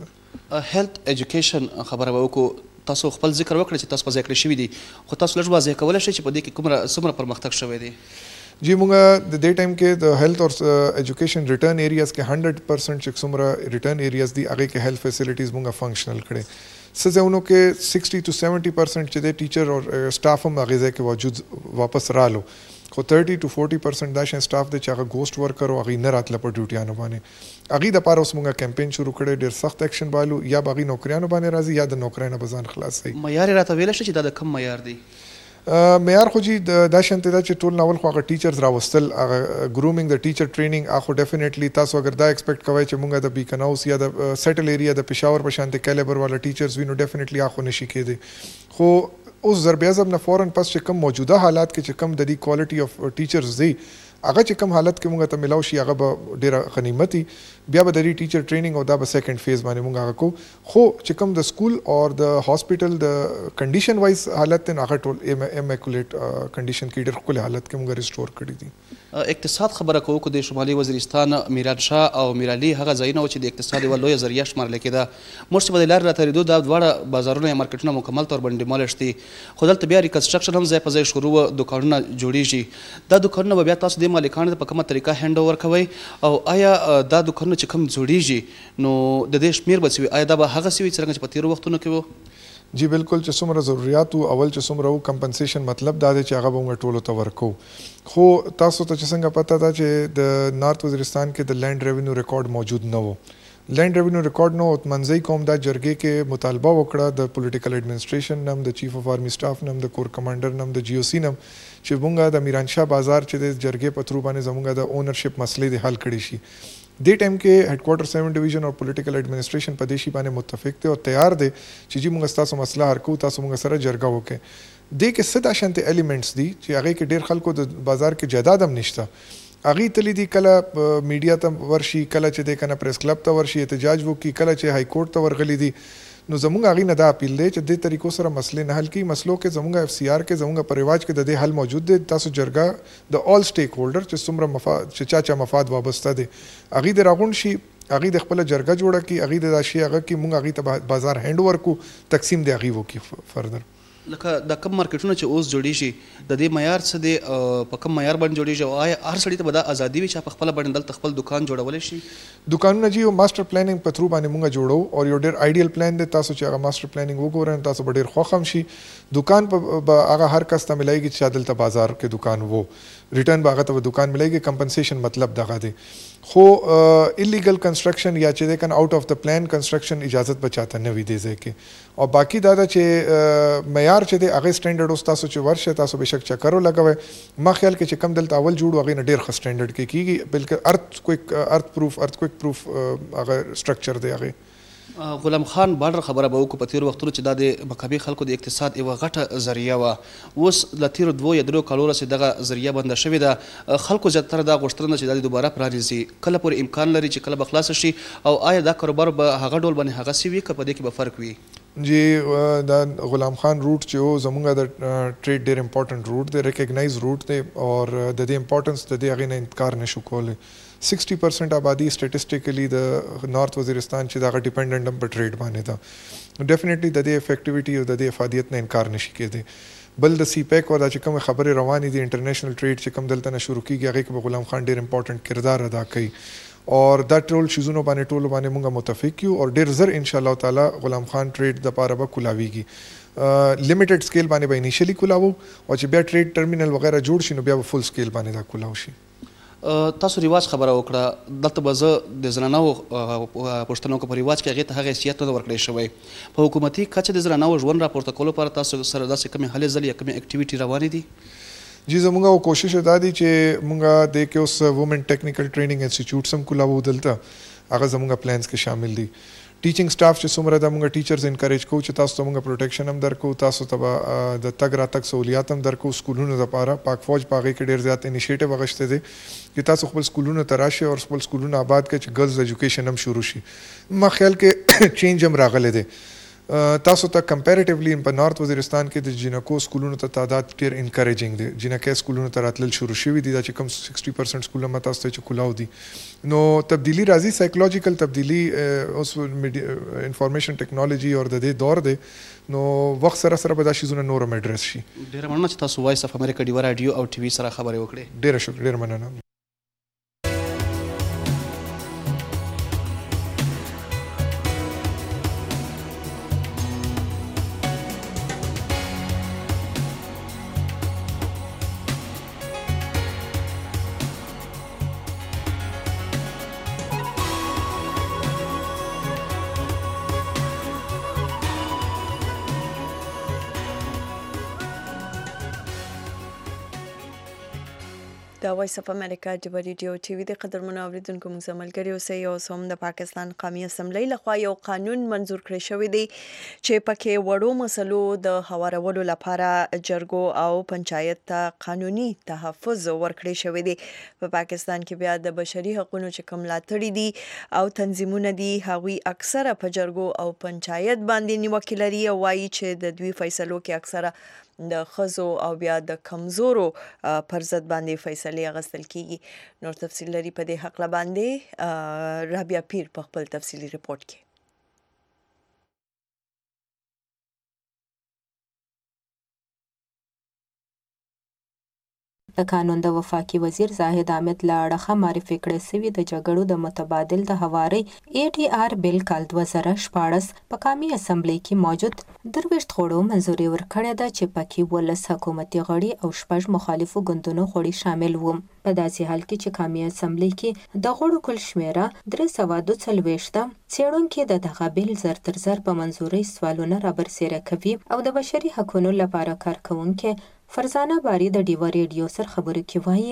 سره هیلث ایجوکیشن خبره به وکړو تاسو خپل ذکر وکړئ چې تاسو په ذکر شوی دي خو تاسو لږ واضح کولای شئ چې په دې کې کومه څومره پرمختګ شوی دی جی مونږه د دې ټایم کې د هیلث او ایجوکیشن ریټرن ایریاز کې 100% چې څومره ریټرن ایریاز دي هغه کې هیلث فیسیلیټیز مونږه فنکشنل کړي سزهونو کې 60 to 70% چې د ټیچر او سټاف هم هغه ځای کې موجود واپس رالو خو 30 to 40% دا شین سټاف د چې هغه ګوست ورکر او هغه نه راتله په ډیوټیانو باندې هغه د پاره اوس مونږه کمپین شروع کړی ډېر سخت اکشن بالو یا باغی نوکریانو باندې راځي یا د نوکریانو بزان خلاصي معیار راته ویل شي چې دا د کم معیار دی معیار خو جی دا شانته دا چې ټول ناول خو هغه ټیچرز راوستل هغه ګرومینګ د ټیچر ټریننګ اخو ډیفینیټلی تاسو اگر دا ایکسپیکټ کوئ چې مونږه د بیکن هاوس یا د سیټل ایریا د پېښور په شانته کیلیبر والا ټیچرز وینو ډیفینیټلی اخو نشي کېدی خو اوس ضرب اعظم نه فورن پس چې کوم موجوده حالات کې چې کوم د دې کوالټي اف ټیچرز دی هغه چې کوم حالت کې مونږ ته ملاو شي هغه به ډېره غنیمتي بیا به د ټیچر ټریننګ او دا به سیکنډ فیز باندې مونږ هغه کو خو چې کوم د سکول او د هاسپټل د کنډیشن وایز حالت نه هغه ټول امیکولیټ کنډیشن کې ډېر خپل حالت کې مونږ ریسټور کړی دي اقتصاد خبره کوو کو د شمالي وزیرستان میران شاه او میرعلي هغه ځایونه چې د اقتصاد یو لوی ذریعہ شمارل کېده مرشد په لار راتریدو دا دواړه بازارونه یا مارکیټونه مکمل تور باندې مالش دي خو دلته بیا ریکنسټرکشن هم ځای په ځای شروع دکانونه جوړیږي دا دکانونه بیا تاسو د مالکانو په کومه طریقه هند اوور کوي او آیا دا دکانونه چې کوم جوړیږي نو د دې شمیر به سوي آیا دا به هغه سوي څنګه چې په تیرو وختونو کې وو جی بالکل چې څومره ضرورت او اول چې څومره کمپنسیشن مطلب دا دی چې هغه به موږ ټولو ته ورکو خو تاسو ته چې څنګه پته ده چې د نارت وزیرستان کې د لینډ ریونیو ریکارډ موجود نه وو لینډ ریونیو ریکارډ نو منځي کوم دا جرګې کې مطالبه وکړه د پولیټیکل ایڈمنسټریشن نم د چیف اف آرمی سټاف نم د کور کمانډر نم د جی او سی نم چې مونږه د میران شاه بازار چې د جرګې په ترو باندې زمونږه د اونرشپ مسلې د حل کړي شي د ټایم کې هډ کوارټر 7 ډیویژن او پولیټیکل ایڈمنسټریشن په دیشي باندې متفق دي او تیار دي چې جی مونږ تاسو مسله حل کوو تاسو مونږ سره جرګه وکړي د کې ست شانتي الیمنټس دي چې هغه کې ډیر خلکو د بازار کې جایداد هم نشته اغه تلی دی کله میډیا ته ورشي کله چې د کنه پریس کلب ته ورشي احتجاج وکي کله چې های کورټ ته ورغلي دي نو زموږ اغه نه دا اپیل دی چې د طریقو سره مسلې نه حل کی مسلو کې زموږ اف سی آر کې زموږ په رواج کې د دې حل موجود دی تاسو جرګه د آل سټیک هولډر چې څومره مفاد چې چا مفاد وابسته دي اغه د راغون شي اغه د خپل جرګه جوړه کی اغه د راشي اغه کې مونږ اغه ته بازار هند ورکو تقسیم دی اغه وکي فردر لکه د کم مارکیټونه چې اوس جوړیږي د دې معیار څه دی په کم معیار باندې جوړیږي او آیا هر سړی ته به دا ازادي وي چې په خپل باندې دلته خپل دکان جوړولی شي دکانونه جی یو ماستر پلانینګ په تھرو باندې مونږ جوړو او یو ډېر آیډیل پلان دی تاسو چې هغه ماستر پلانینګ وګورئ تاسو به ډېر خوښ هم شي دکان په هغه هر کس ته ملایږي چې دلته بازار کې دکان وو ریټرن باغه ته دکان ملایږي کمپنسیشن مطلب دغه دی خو ایلیګل کنسټرکشن یا چې د کن آوټ اف د پلان کنسټرکشن اجازه بچاته نه وي دی ځکه او باقی دا چې معیار چې د هغه سټانډرډ اوس تاسو چې ورشه تاسو بشک چکرو لګوي ما خیال کې چې کم دلته اول جوړ هغه نه ډیر ښه سټانډرډ کې کیږي بلکې ارت کویک پروف هغه سټرکچر دی هغه غلام خان بارډر خبره به وکړو په تیرو وختونو چې دا د مقابل خلکو د اقتصاد یوه غټه ذریعه وه اوس له تیرو 2 یا 3 کالو راهیسې دغه ذریعه بنده شوې ده خلکو زیاتره دا غوښتنه چې دا د دوباره پرانیزي کله پورې امکان لري چې کله به خلاصه شي او آیا دا کاروبار به هغه ډول باندې هغسې وي که په دې کې به فرق وي جی دا غلام خان روټ چې و زمونږ د ټریډ ډېر امپورټنټ روټ دی ریکګنایز روټ دی او د دې امپورټنس د دې هغې نه انکار نشو کولی 60% آبادی سټیټسټیکلی د نارت وزیرستان چې دا ډیپندنٹ هم په ټریډ باندې ده ډیفینیټلی د دې افیکټیویټي او د دې افادیت نه انکار نشي کېدی بل د سی پیک او دا چې کوم خبرې روانې دي انټرنیشنل ټریډ چې کوم دلته نه شروع کیږي هغه کې غلام خان ډېر امپورټنٹ کردار ادا کوي اور دا ټول شیزونو باندې مونږه متفق یو او ډیر زر ان شاء الله تعالی غلام خان ټریډ د پاره به کولاویږي لیمیټډ سکیل باندې به انیشلی کولاو او چې بیا ټریډ ټرمینل وغیرہ جوړ شي نو بیا فل سکیل باندې دا کولاو شي. تاسو ریواج خبره وکړه دلته به زه د زنانو پښتنو کو په ریواج کې هغې ته هغه حیثیت نه ورکړی شوی په حکومتي کچه د زنانو ژوند راپورته کولو لپاره تاسو سره داسې کومې هلې ځلې یا کومې اکټیویټي روانې دي؟ جی زمونږ کوشش دا دی چې مونږ د کې اوس وومن ټیکنیکل ټریننګ انسټیټیوټ سم کولاو دلته هغه زمونږ پلانز کې شامل دي. ټیچینګ سټاف چې څومره د مونږ ټیچرز انکریج کوو چې تاسو ته مونږ پروټیکشن هم درکو تاسو ته د تګ راتګ سہولیات هم درکو سکولونو لپاره پاک فوج په هغې کې ډېر زیات انیشیټیو اخیستی دی چې تاسو خپل سکولونو ته راشئ او خپل سکولونه آباد کړئ چې ګرلز ایجوکیشن هم شروع شي. ما خیال کې چینج هم راغلی دی. تاسو ته کمپیریټیولی په نارت وزیرستان کې د جنکو سکولونو ته تعداد ډېر انکریجینګ دی. جنکې سکولونو ته راتلل شروع شوي دي دا چې کوم 60% سکولونه ما تاسو ته چې کولاو دي نو تبدیلی راځي سایکولوژیکل تبدیلی اوس انفارمیشن ټیکنالوژي او د دې دور دی نو وخت سره سره به دا شیزونه نور هم اډرس شي. ډېره مننه چې تاسو وایس اف امریکا ډیوا راډیو او ټي وي سره خبرې وکړې. ډېره شکر ډېره مننه. د وایس اف امریکا ډیوا ریډیو ټي وي د قدرمنو اوریدونکو موږ ملګري اوسئ او هم د پاکستان قومي اسمبلی لخوا یو قانون منظور کړی شوی دی چې پکې وړو مسلو د هوارولو لپاره جرګو او پنچایت ته قانوني تحفظ ورکړی شوی دی. په پاکستان کې بیا د بشري حقوقو چې کوم ملاتړي دي او تنظیمونه دي هغوی اکثره په جرګو او پنچایت باندې نیوکې لري او وایي چې د دوی فیصلو کې اکثره د ښځو او بیا د کمزورو پر ضد باندې فیصلې اخیستل کیږي. نور تفصیل لري په دې هکله باندې رابعه پیر په خپل تفصیلي رپورټ کې. د قانون د وفاقي وزیر زاهد حامد له اړخه معرفي کړی سوي د جګړو د متبادل د هوارۍ ADR بل کال 2014 په قومي اسمبلی کې موجود 23 غړو منظوري ورکړې ده چې پکې 12 حکومتي غړي او 6 مخالفو ګوندونو غړي شامل وو. په داسې حال کې چې قومي اسمبلی کې د غړو کل شمیره 342 ده. څېړونکي د دغه بل زر تر زر په منظورۍ سوالونه رابرسېره کوي او د بشري حقوقو لپاره کارکوونکي فرزانه باری د ډیوا ریډیو سره خبرې کې وایي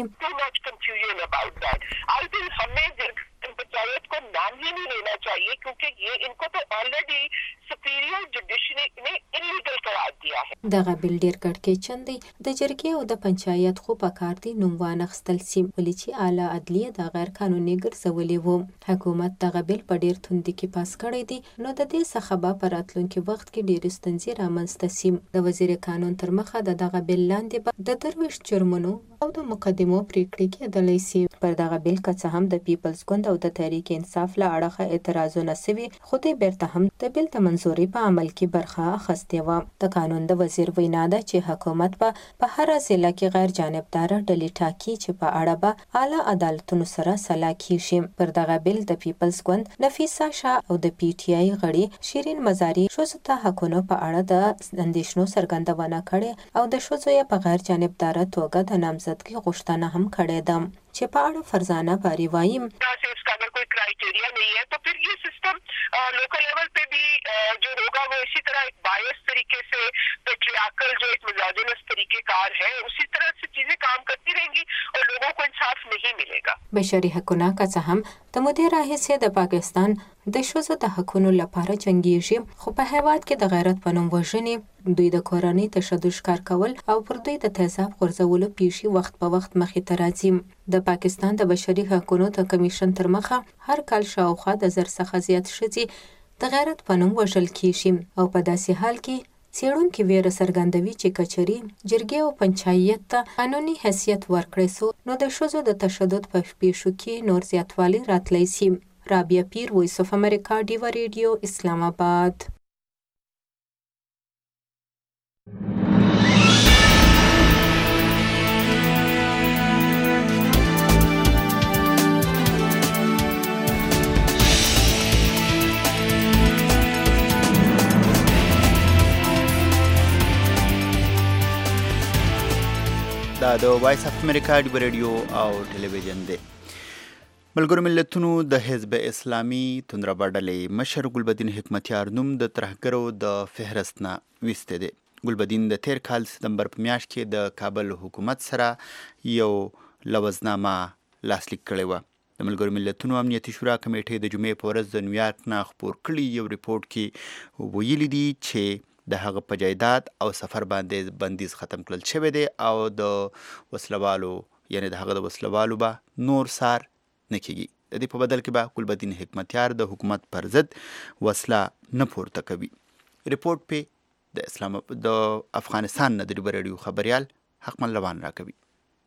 पंचायत को नाम ही नहीं लेना चाहिए क्योंकि ये इनको तो ऑलरेडी सुपीरियर जुडिशरी ने इलीगल करार दिया है. دغه بل ډیر کړکېچن دی د جرګې او د پنچایت خو په کار دی نوم وانخستل سي ولې چې اعلی عدلیه د غیر قانوني ګرځولې وو. حکومت دغه بل په ډیر توندي کې پاس کړی دی نو د دې څخه به په راتلونکي وخت کې ډیر ستونزې رامنځته سي. د وزیر قانون تر مخه دغه بل لاندې د درویش جرمونو او د مقدمو پریکړې کېدلی سي. پر دغه بل که څه هم د پیپلز ګوند او د تحریک انصاف له اړخه اعتراضونه سوي خو دې بیرته هم د بل د منظوري په عمل کې برخه اخیستې وه. د قانون د وزیر وینا ده چې حکومت په هر ضلع کې غیر جانبداره ډلې ټاکي چې په اړه به اعلی عدالتونو سره سلا کیږي. پر دغه بل د پیپلز ګوند نفیسه شاه او د PTI غړي شیرین مزاري ښځو ته حقونو په اړه د اندېښنو څرګندونه کړې او د ښځو یې په غیر جانبداره توګه د نامزدګۍ غوښتنه هم کړې ده چې په اړه فرزانه باری وایي क्राइटेरिया नहीं है तो फिर ये सिस्टम लोकल लेवल पे भी जो होगा वो इसी तरह एक बायस तरीके से पेट्रियार्कल जो एक मिजाजिनस तरीकेकार है उसी तरह से चीजें काम करती रहेंगी और लोगों को इंसाफ नहीं मिलेगा. بشري حقونه که څه هم د مودې راهیسې د پاکستان د ښځو د حقونو لپاره جنګیږي خو په هیواد کې د غیرت په نوم وژنې دوی د کورنۍ تشدد ښکار کول او پر دوی د تیزاب غورځولو پیښې وخت په وخت مخې ته راځي. د پاکستان د بشري حقونو د کمیشن تر مخه هر کال شاوخوا د 1000 څخه زیات ښځې د غیرت په نوم وژل کیږي او په داسې حال کې څېړونکي ویره څرګندوي چې کچري جرګې او پنچایت ته قانوني حیثیت ورکړی سو نو د ښځو د تشدد په پیښو کې نور زیاتوالی راتلی سي. رابعه پیر وایس اف امریکا ډیوا ریډیو اسلام آباد. دا د وایس اف امریکا د ریډیو او ټلویزیون دی. ملګرو ملتونو د حزب اسلامي توندربا ډلې مشر ګلبدین حکمتیار نوم د ترهګرو د فهرست نه ویسته دی. ګلبدین د تیر کال سپتمبر په میاشت کې د کابل حکومت سره یو لوزنامه لاسلیک کړې وه. د ملګرو ملتونو امنیتي شورا کمیټې د جمعې په ورځ د نیویارک نه خپور کړي یو ریپورټ کې ویلي دي چې د هغه په جایداد او سفر باندې بندیز ختم کړل شوی دی او د وسلوالو یعنی د هغه د وسلوالو به نور سار نه کیږي. د دې په بدل کې به ګلبدین حکمتیار د حکومت پر ضد وسله نه پورته کوي. ریپورټ په د افغانستان نه د ریډیو خبریال حقمل روان راکوي.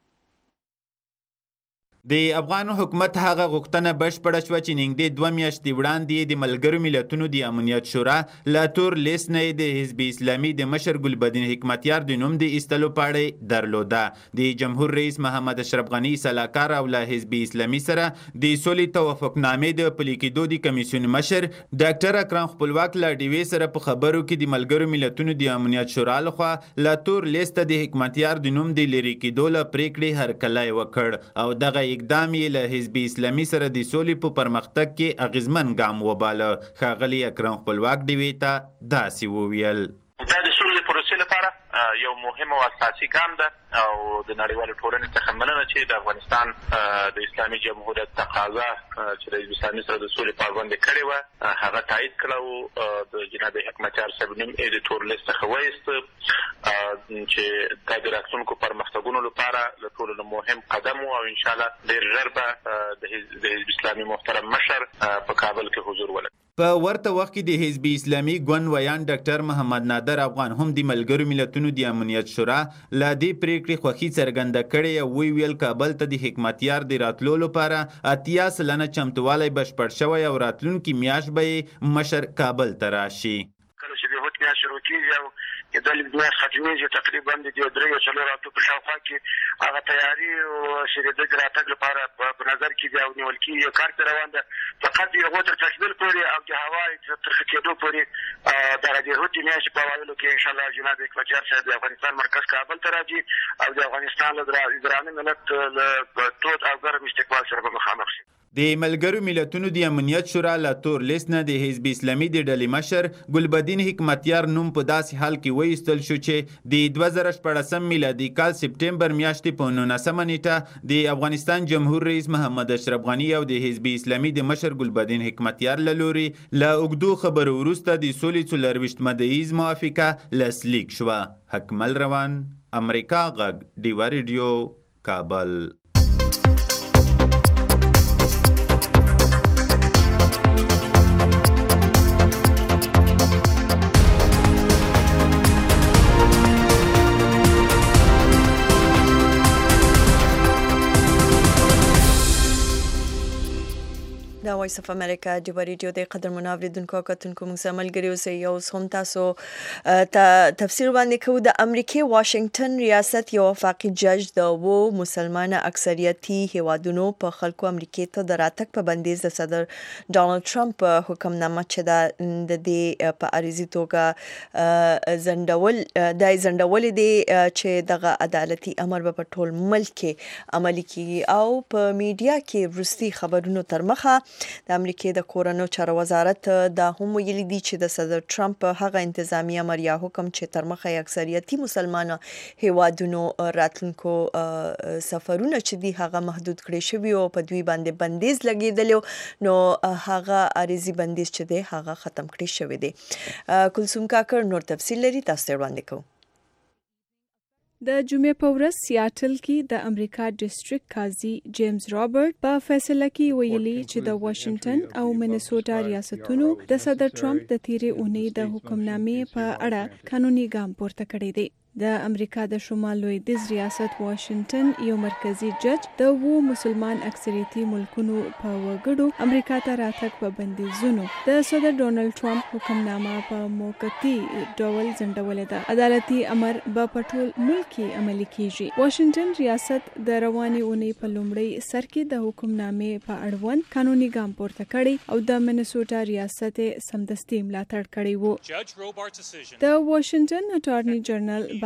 د افغان حکومت هغه غوښتنه بشپړه شوه چې نږدې 2 میاشتې وړاندې د ملګرو ملتونو د امنیت شورا له تور لیست نه د حزب اسلامي د مشر ګلبدین حکمتیار د نوم د ایستلو په اړه درلوده. د جمهور رئیس محمد اشرف غني سلاکار او له حزب اسلامي سره د سولې توافقنامې د پلي کېدو د کمیسیون مشر ډاکټر اکرم خپلواک له ډیوې سره په خبرو کې د ملګرو ملتونو د امنیت شورا لخوا له تور لیست د حکمتیار د نوم د لرې کېدو له پریکړې هرکلی وکړ او دغه اقدام یې له حزب اسلامي سره د سولې په پرمختګ کې اغیزمن ګام وباله. ښاغلي اکرم خپلواک ډیوې ته داسې وویل: دا د سولې پروسې لپاره یو مهم او اساسي ګام ده او د نړیوالو ټولنې څخه مننه چې د افغانستان د اسلامي جمهوریت تقاضا چې د حزب اسلامي سره د سولې پابندي کړې وه هغه تایید کړه او د جناب حکمتیار صاحب نوم یې د تور لیست څخه وایست چې دا د راتلونکو پرمختګونو لپاره له ټولو مهم قدم و او انشاءالله ډېر ژر به د حزب اسلامي محترم مشر په کابل کې حضور ولري. په ورته وخت کې د حزب اسلامي ګوند ویان ډاکټر محمد نادر افغان هم د ملګرو ملتونو د امنیت شورا له دې پریکړې خوښي څرګنده کړې او ویل کابل ته د حکمتیار د راتلو لپاره 80 سلنه چمتووالی بشپړ شوی او راتلونکي میاشت به مشر کابل ته راشي. کله چې د هوت میاشت شروع کېږي او د میاشت ختمېږي تقریبا د 3-4 هفتو په شاوخوا کې هغه تیاري او چې د راتګ لپاره په نظر کې دی او نیول کېږي کار پرې روان ده. فقط د هغو تر تکمیل پورې او د هوا تر ښه کېدو پورې دغه د هوت میاشتې په اوایلو کې انشاءالله جناب حکمتیار صاحب د افغانستان مرکز کابل ته راځي او د افغانستان له درانه ملت له تود او ګرم استقبال سره به مخامخ شي. د ملګرو ملتونو د امنیت شورا له تور لیست نه د حزب اسلامي د ډلې مشر ګلبدین حکمتیار نوم په داسې حال کې وایستل شو چې د 2014 میلادي کال سپټمبر میاشتې په 19 نیټه د افغانستان جمهور رئیس محمد اشرف غني او د حزب اسلامي د مشر ګلبدین حکمتیار له لوري له اوږدو خبرو وروسته د سولې 40 مدیز موافقه لاسلیک شوه. حکمل روان، امریکا غږ، ډیوا ریډیو، کابل. دا وایس اف امریکا د ریډیو د قدر منوریدونکو کتونکو موږ سره ملګری اوسئ. یو هم تاسو تفسیر باندې کوو. د امریکای واشنگټن ریاست یو وفاقي جج د مسلمانه اکثریتي هیوادونو په خلکو امریکای ته د راتګ په بندیز د صدر ډانلډ ټرمپ حکمنامه چې د دې په عارضي توګه زندول دي چې دغه عدالتي امر په ټول ملک کې عملي کیږي او په میډیا کې وروستي خبرونو تر مخه د امریکای د کورونو چارو وزارت دا هم ویلي دي چې د صدر ټرمپ هغه انتظامی امر یا حکم چې تر مخه اکثریتي مسلمانانو هیوادونو راتلونکو سفرونه چې دي هغه محدود کړي شوی او په دوی باندې بندیز لګیدل نو هغه عارضي بندیز چې دی هغه ختم کړي شوی دی. کلثوم کاکر نور تفصیل لري، تاسو وړاندې کوم. د جمعې په ورځ سیاتل کې د امریکا ډیسټریکټ قاضي جیمز رابرټ په فیصله کې ویلي چې د واشنگټن او منیسوټا ریاستونو د صدر ټرمپ د تیرې اونۍ د حکمنامې په اړه قانوني ګام پورته کړی دی. د امریکا د شمال لویدیځ ریاست واشنگټن یو مرکزی جج د مسلمان اکثریتي ملکونو په وګړو امریکا ته راتګ په بندیزونو د صدر ډونالد ټرمپ حکمنامه په موقتی ډول ځنډولې ده. عدالتي امر به په ټول ملک کې عملي کیږي. واشنگټن ریاست د روانې اونۍ په لومړۍ سر کې د حکمنامې په اړوند قانوني ګام پورته کړی او د منیسوټا ریاست سمدستي ملاتړ کړی وو. د واشنگټن اټارنی جنرال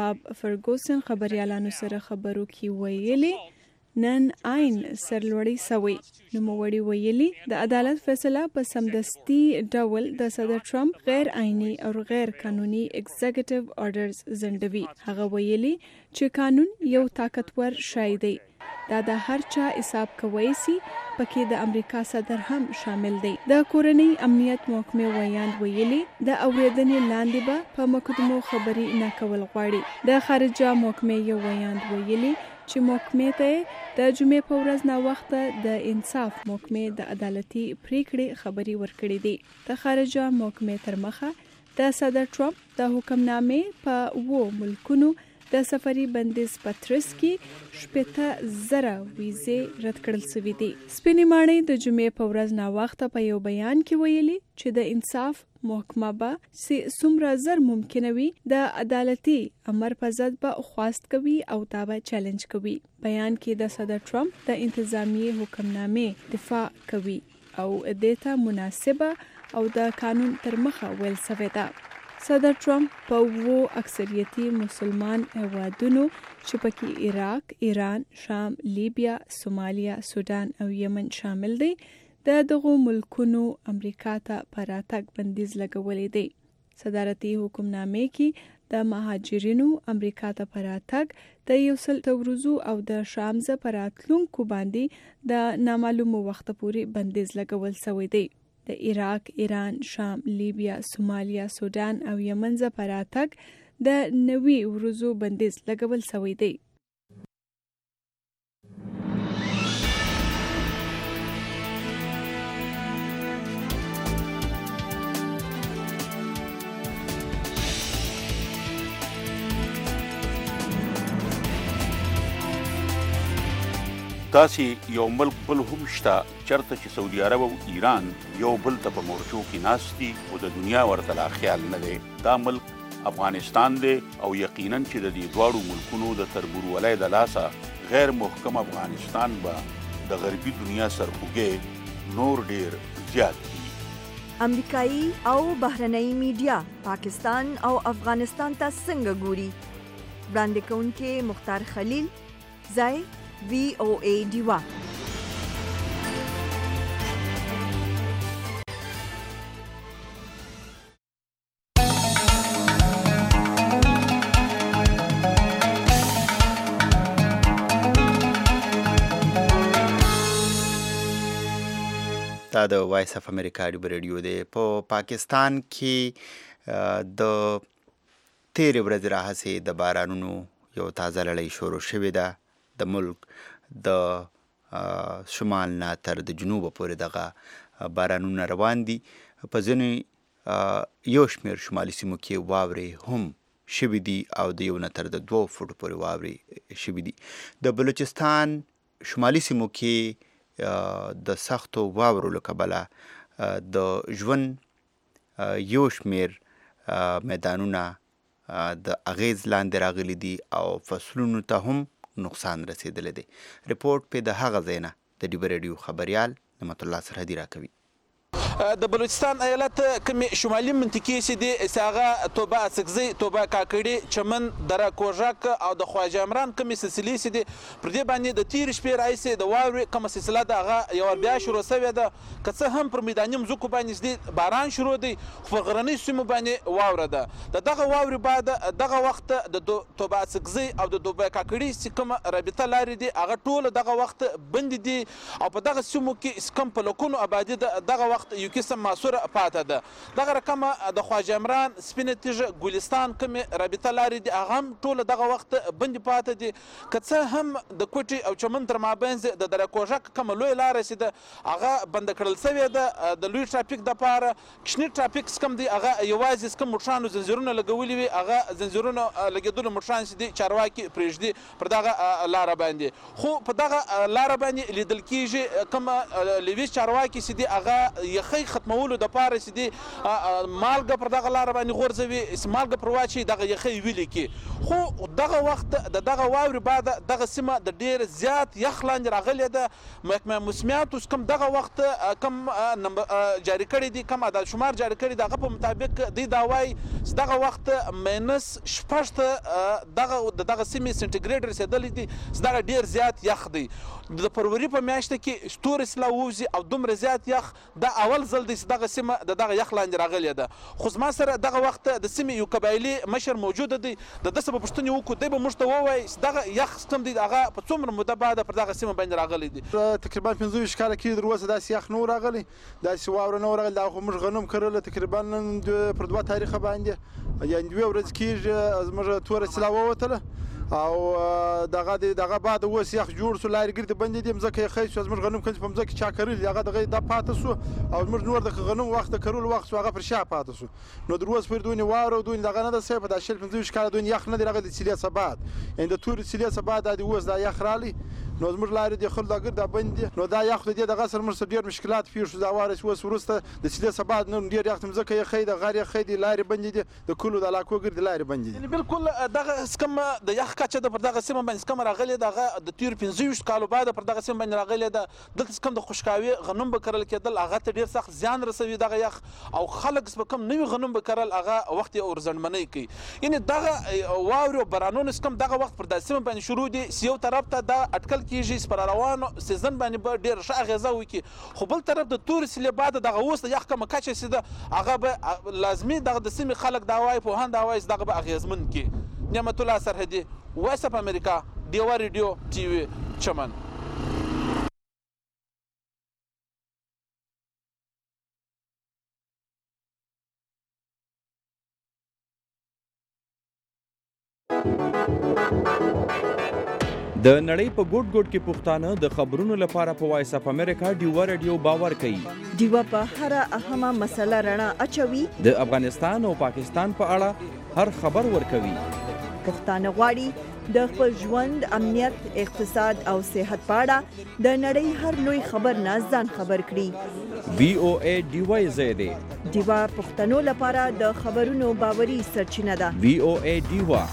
باب فرګوسن خبريالانو سره خبرو کې ویلي نن عین سرلوړی سوی. نوموړي ویلي د عدالت فیصله په سمدستي ډول د صدر ټرمپ غیر آئینی او غیر قانوني ایگزیکټیو آرډرز زندوي. هغه ویلي چې قانون یو طاقتور شی دی. دا د هر چا حساب کوي سي پکې د امریکا صدر هم شامل دی. د کورنۍ امنیت محکمې ویاند ویلي د اوریدنې لاندې به په مقدمو خبري نه کول غواړي. د خارجه محکمې یو ویاند ویلي چې محکمې ته د جمعې په ورځ نه وخت د انصاف محکمې د عدالتي پریکړې خبري ورکړې دي. د خارجه محکمې تر مخه د صدر ټرمپ د حکمنامې په 2 ملکونو د سفري بندیز پترس کې 70,000 ویزې رد کړل شوې دي. سپینې ماڼۍ د جمعې په ورځ نه وخت په یو بیان کې ویلي چې د انصاف محکمه به څومره زر ممکنه وي د عدالتي امر په ضد به خواست کوي او دا به چیلنج کوي. بیان کې د صدر ټرمپ د انتظامی حکمنامې دفاع کوي او دیتا مناسبه او د قانون تر مخه ویل شوې ده. صدر ټرمپ په 2 اکثریتي مسلمان هیوادونو چې پکې عراق، ایران، شام، لیبیا، سومالیا، سودان او یمن شامل دي د دغو ملکونو امریکا ته په راتګ بندیز لګولې دی. صدارتي حکمنامې کې د مهاجرینو امریکا ته په راتګ د 100 ورځو او د شامزه په راتلونکو باندې د نامعلومو وخت پورې بندیز لګول شوی دی. د عراق، ایران، شام، لیبیا، سومالیا، سودان او یمن څخه په راتګ د 90 ورځو بندیز لګول شوی دی. داسې یو ملک بل هم شته چرته چې سعودي عرب او ایران یو بل ته په مورچو کې ناست دي او د دنیا ورته لا خیال نه دی. دا ملک افغانستان دی او یقینا چې د دې دواړو ملکونو د تربورولۍ د لاسه غیر محکم افغانستان به د غربي دنیا سرخوږی نور ډیر زیات دي. امریکایي او بهرنۍ میډیا پاکستان او افغانستان ته څنګه ګوري؟ وړاندې کوونکې مختار خلیل، ځای VOA ډیوا. دا د وایس اف امریکا ریډیو دی. په پاکستان کې د تیرې ورځې راهیسې د بارانونو یو تازه لړۍ شروع شوې ده. د ملک د شمال نه تر د جنوب پورې دغه بارانونه روان دي. په ځینې یو شمېر شمالي سیمو کې واورې هم شوي دي او د 1 نه تر د 2 فوټو پورې واورې شوي دي. د بلوچستان شمالي سیمو کې د سختو واورو له کبله د ژوند یو شمېر میدانونه د اغیز لاندې راغلي دي او فصلونو ته هم نقصان رسیدلی دی. ریپورټ په د هغه ځای نه د ډیبه ریډیو خبریال نعمت الله سرحدي راکوي. د بلوچستان ایالت کومې شمالي منطقې چې دي هغه توبه اڅکزۍ، توبه کاکړي، چمن، دره کوژک او د خواجه عمران کومې سلسلې چې دي پر دې باندې د تېرې شپې راهیسې د واورې کومه سلسله ده هغه یو بیا شروع شوې ده. که څه هم پر میداني مځکو باندې باران شروع دی خو پر غرنیو سیمو باندې واوره ده. د دغه واورې بعد دغه وخت د توبه اڅکزۍ او د توبه کاکړي چې کومه رابطه لارې دي هغه ټوله دغه وخت بند دي او په دغه سیمو کې کوم په لکونو آبادي ده دغه وخت یو قسم معصوره پاته ده. دغه رقمه د خواجه عمران، سپینه تیږه، ګلستان کومې رابطه لارې دي هغه هم ټوله دغه وخت بندې پاته دي. که څه هم د کوټې او چمن تر مابینځ د دره کوژک کومه لویه لاره چې ده هغه بنده کړل شوې ده د لوی ټرافیک دپاره. کوچني ټرافیک کوم دی هغه یوازې کوم موټرانو زنځیرونه لګولي وي هغه زنځیرونه لګېدلو موټران چې دي چارواکي پرېږدي پر دغه لاره باندې. خو په دغه لاره باندې لیدل کېږي کومه لویس چارواکي چې دي هغه یخۍ ختمولو دپاره چې دي مالګه پر دغه لاره باندې غورځوي، مالګه پر واچوي دغه یخۍ ویلې کړي. خو دغه وخت د دغه واورې بعد دغه سیمه د ډېر زیات یخ لاندې راغلې ده. محکمه موسمیات اوس کوم دغه وخت کوم جاري کړی دي، کوم عدد شمار جاري کړی دی هغه په مطابق دوی دا وایي چې دغه دغه وخت ماینس 6 ته دغه سیمې سنټیګریډ رسېدلی دي چې دغه ډېر زیات یخ دی. د فروری په میاشت کې ستوري سلا ووځي او دومره زیات یخ دا اول ځل دی چې دغه سیمه د دغه یخ لاندې راغلې ده. خو زما سره دغه وخت د سیمې یو قبایلي مشر موجوده دی. د ده څه به پوښتنې وکړو دی به موږ ته ووایي چې دغه یخ سیستم دی هغه په څومره موده بعده پر دغه سیمه باندې راغلی دی. تقریبا 15 کاله کې تر اوسه داسې یخ نه و راغلی، داسې واوره نه و راغلی. دا خو موږ غنم کرله تقریبا نن پر 2 تاریخه باندې یعنې 2 ورځې کېږي زموږ توره سیلا ووتله او دغه بعد اوس یخ جوړ سو، لارې ګردې بندې دي، مځکه یې ښه شوه. زموږ غنم کوم چې په مځکه چا کرلي هغه دغه دا پاته سو او زموږ نور د غنم وخت د کرلو وخت سو هغه پر شا پاته سو. نو در اوسه پورې دونې واوره او دونې دغه نه ده سوی. په دا 15 کاله دونې یخ نه دی راغلی د سیلې څخه بعد، یعنې د تورې سیلې څخه بعد دا د اوس دا یخ رالی. نو زموږ لارې د خلک دا ګرد دا بند دي. نو دا یخ د دې دغه سره موږ سره ډېر مشکلات پیښ شو. دا واره چې اوس وروسته د سیلې څخه بعد نور ډېر یخ مځکه یې ښه ده، غر یې ښه دي، لارې بندې دي، د کلو د علاقو ګرد لارې بندې دي. بالکل دغه کومه د یخ کچه ده پر دغه سیمه باندې کومه راغلې ده هغه د تېرو 15 کالو بعد پر دغه سیمه باندې راغلې ده. دلته کوم د خوشکاوي غنم به کرل کېدل هغه ته ډېر سخت زیان رسوي دغه یخ، او خلک به کوم نوي غنم به کرل هغه وخت یې اورزنډمنۍ کوي. یعنې دغه واورې او بارانونه کوم دغه وخت پر دغه سیمه باندې شروع دي، یو طرف ته دا اټکل کېږي چې پر روانو سیزن باندې به ډېر ښه اغېزه وکړي. خو بل طرف د تورې سیلې بعد دغه اوس د یخ کومه کچه چې ده هغه به لازمي دغه د سیمې خلک دا وایي، پوهان دا وایي چې دغه به اغېزمن کړي. نعمت الله سرحدي، وایس اف امریکا، ډیوا ریډیو ټي وي، چمن. د نړۍ په ګوټ ګوټ کې پښتانه د خبرونو لپاره په وایس اف امریکا ډیوا ریډیو باور کوي. ډیوا په هر اهمه مسله رڼا اچوي، د افغانستان او پاکستان په اړه هر خبر ورکوي. پښتانه غواړي د خپل ژوند، امنیت، اقتصاد او صحت په اړه د نړۍ هر لوی خبر نه ځان خبر کړي. وی او ای ډیوا زیاده ډیوا پښتنو لپاره د خبرونو باوري سرچینه ده. وی او ای ډیوا.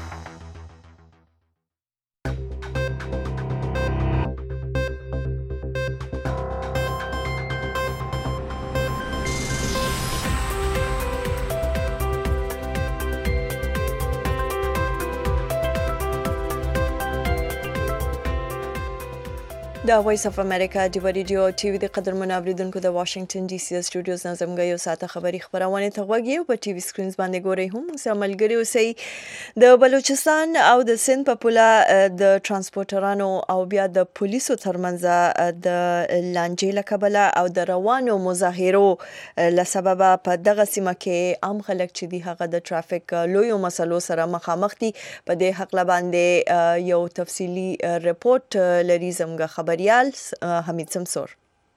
د وایس اف امریکا ډیوا ریډیو ټي وي د قدرمنو اوریدونکو د واشنگټن ډي سي سټوډیوز نه زموږ یو ساعته خبري خبرونه ته غوږی او په ټي وي سکرینز باندې ګورئ. هم سملګری اوسئ. د بلوچستان او د سند په پوله د ترانسپورټرانو او بیا د پولیسو ترمنځ د لانجې له کبله او د روانو مظاهرو له سببه په دغه سیمه کې عام خلک چې دي هغه د ټرافیک لویو مسلو سره مخامخ دي. په دې حق باندې یو تفصیلی رپورت لري زموږ خبريال حمید سمسور.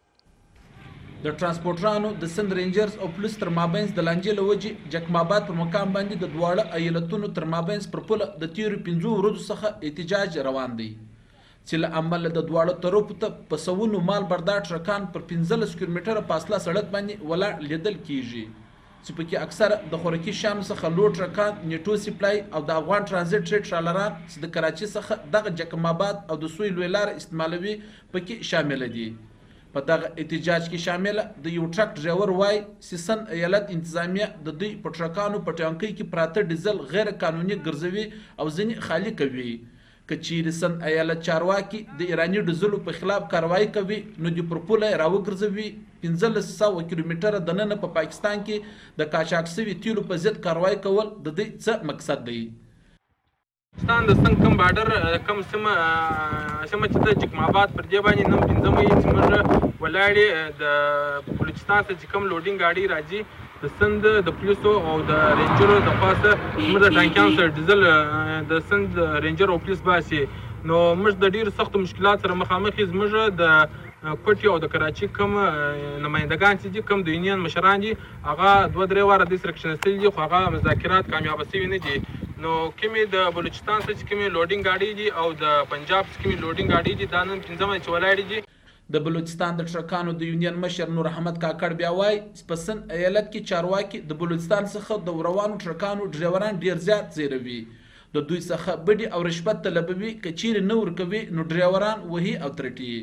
د ترانسپورټرانو د سند رینجرز او پولیس تر مابینځ د لانجې له وجې جکماباد پر مقام باندې د دواړه ایالتونو تر مابینځ پر پوله د تیرو 5 ورځو څخه احتجاج روان دی، چې له امله د دواړو طرفو ته په سوونو مال بردار ټرکان پر 15 کیلومتره فاصله سړک باندې ولاړ لیدل کیږي، چې پکې اکثره د خوراکي شیانو څخه لوډ ټرکان، نیټو سپلای او د افغان ترانزیت ټریډ ټرالران چې د کراچۍ څخه دغه جکماباد او د سوی لوی لاره استعمالوي پکې شامل دي. په دغه احتجاج کې شامل د یو ټرک ډرایور وای چې سن ایالت انتظامیه د دوی په ټرکانو په ټانکۍ کې پراته ډیزل غیر قانوني ګرځوي او ځینې خالي کوي. که چیرې سن ایالت چارواکي د ایراني ډیزلو په خلاف کاروایی کوي نو د پر پوله راوګرځوي. 1500 کیلومتره دننه په پاکستان کې د قاچاق شوي تیلو په ضد کاروایی کول د دې څه مقصد دی؟ پاکستان د څنګه کم بارډر کم سیمه چې د جکماباد پر دې باندې نن 15 مې چې موږ ولاړې د بلوچستان څخه چې کم لوډینګ ګاډي راځي د سند د پولیسو او د رینجرو د خاصه موږ د ټانکیانو سره ډیزل د سند رینجر او پولیس باسي، نو موږ د ډیرو سختو مشکلات سره مخامخ یو. موږ د کوټي او د کراچۍ کم نمایندگان چې دي کم د یونین مشران دي هغه 2-3 واره د سره کښېنستلي دي، خو هغه مذاکرات کامیابه شوي نه دي. نو کومې د بلوچستان څخه چې کومې لوډینګ ګاډي دي او د پنجاب څخه کومې لوډینګ ګاډي دي دا نن 15 چې ولاړې دي. د بلوچستان د ټرکانو د یونین مشر نور احمد کاکړ بیا وایي چې په سند ایالت کې چارواکي د بلوچستان څخه د روانو ټرکانو ډرایوران ډیر زیات زیروي، د دوی څخه بډي او رشوت طلبوي، که چیرې نه ورکوي نو ډرایوران وهي او ترټي.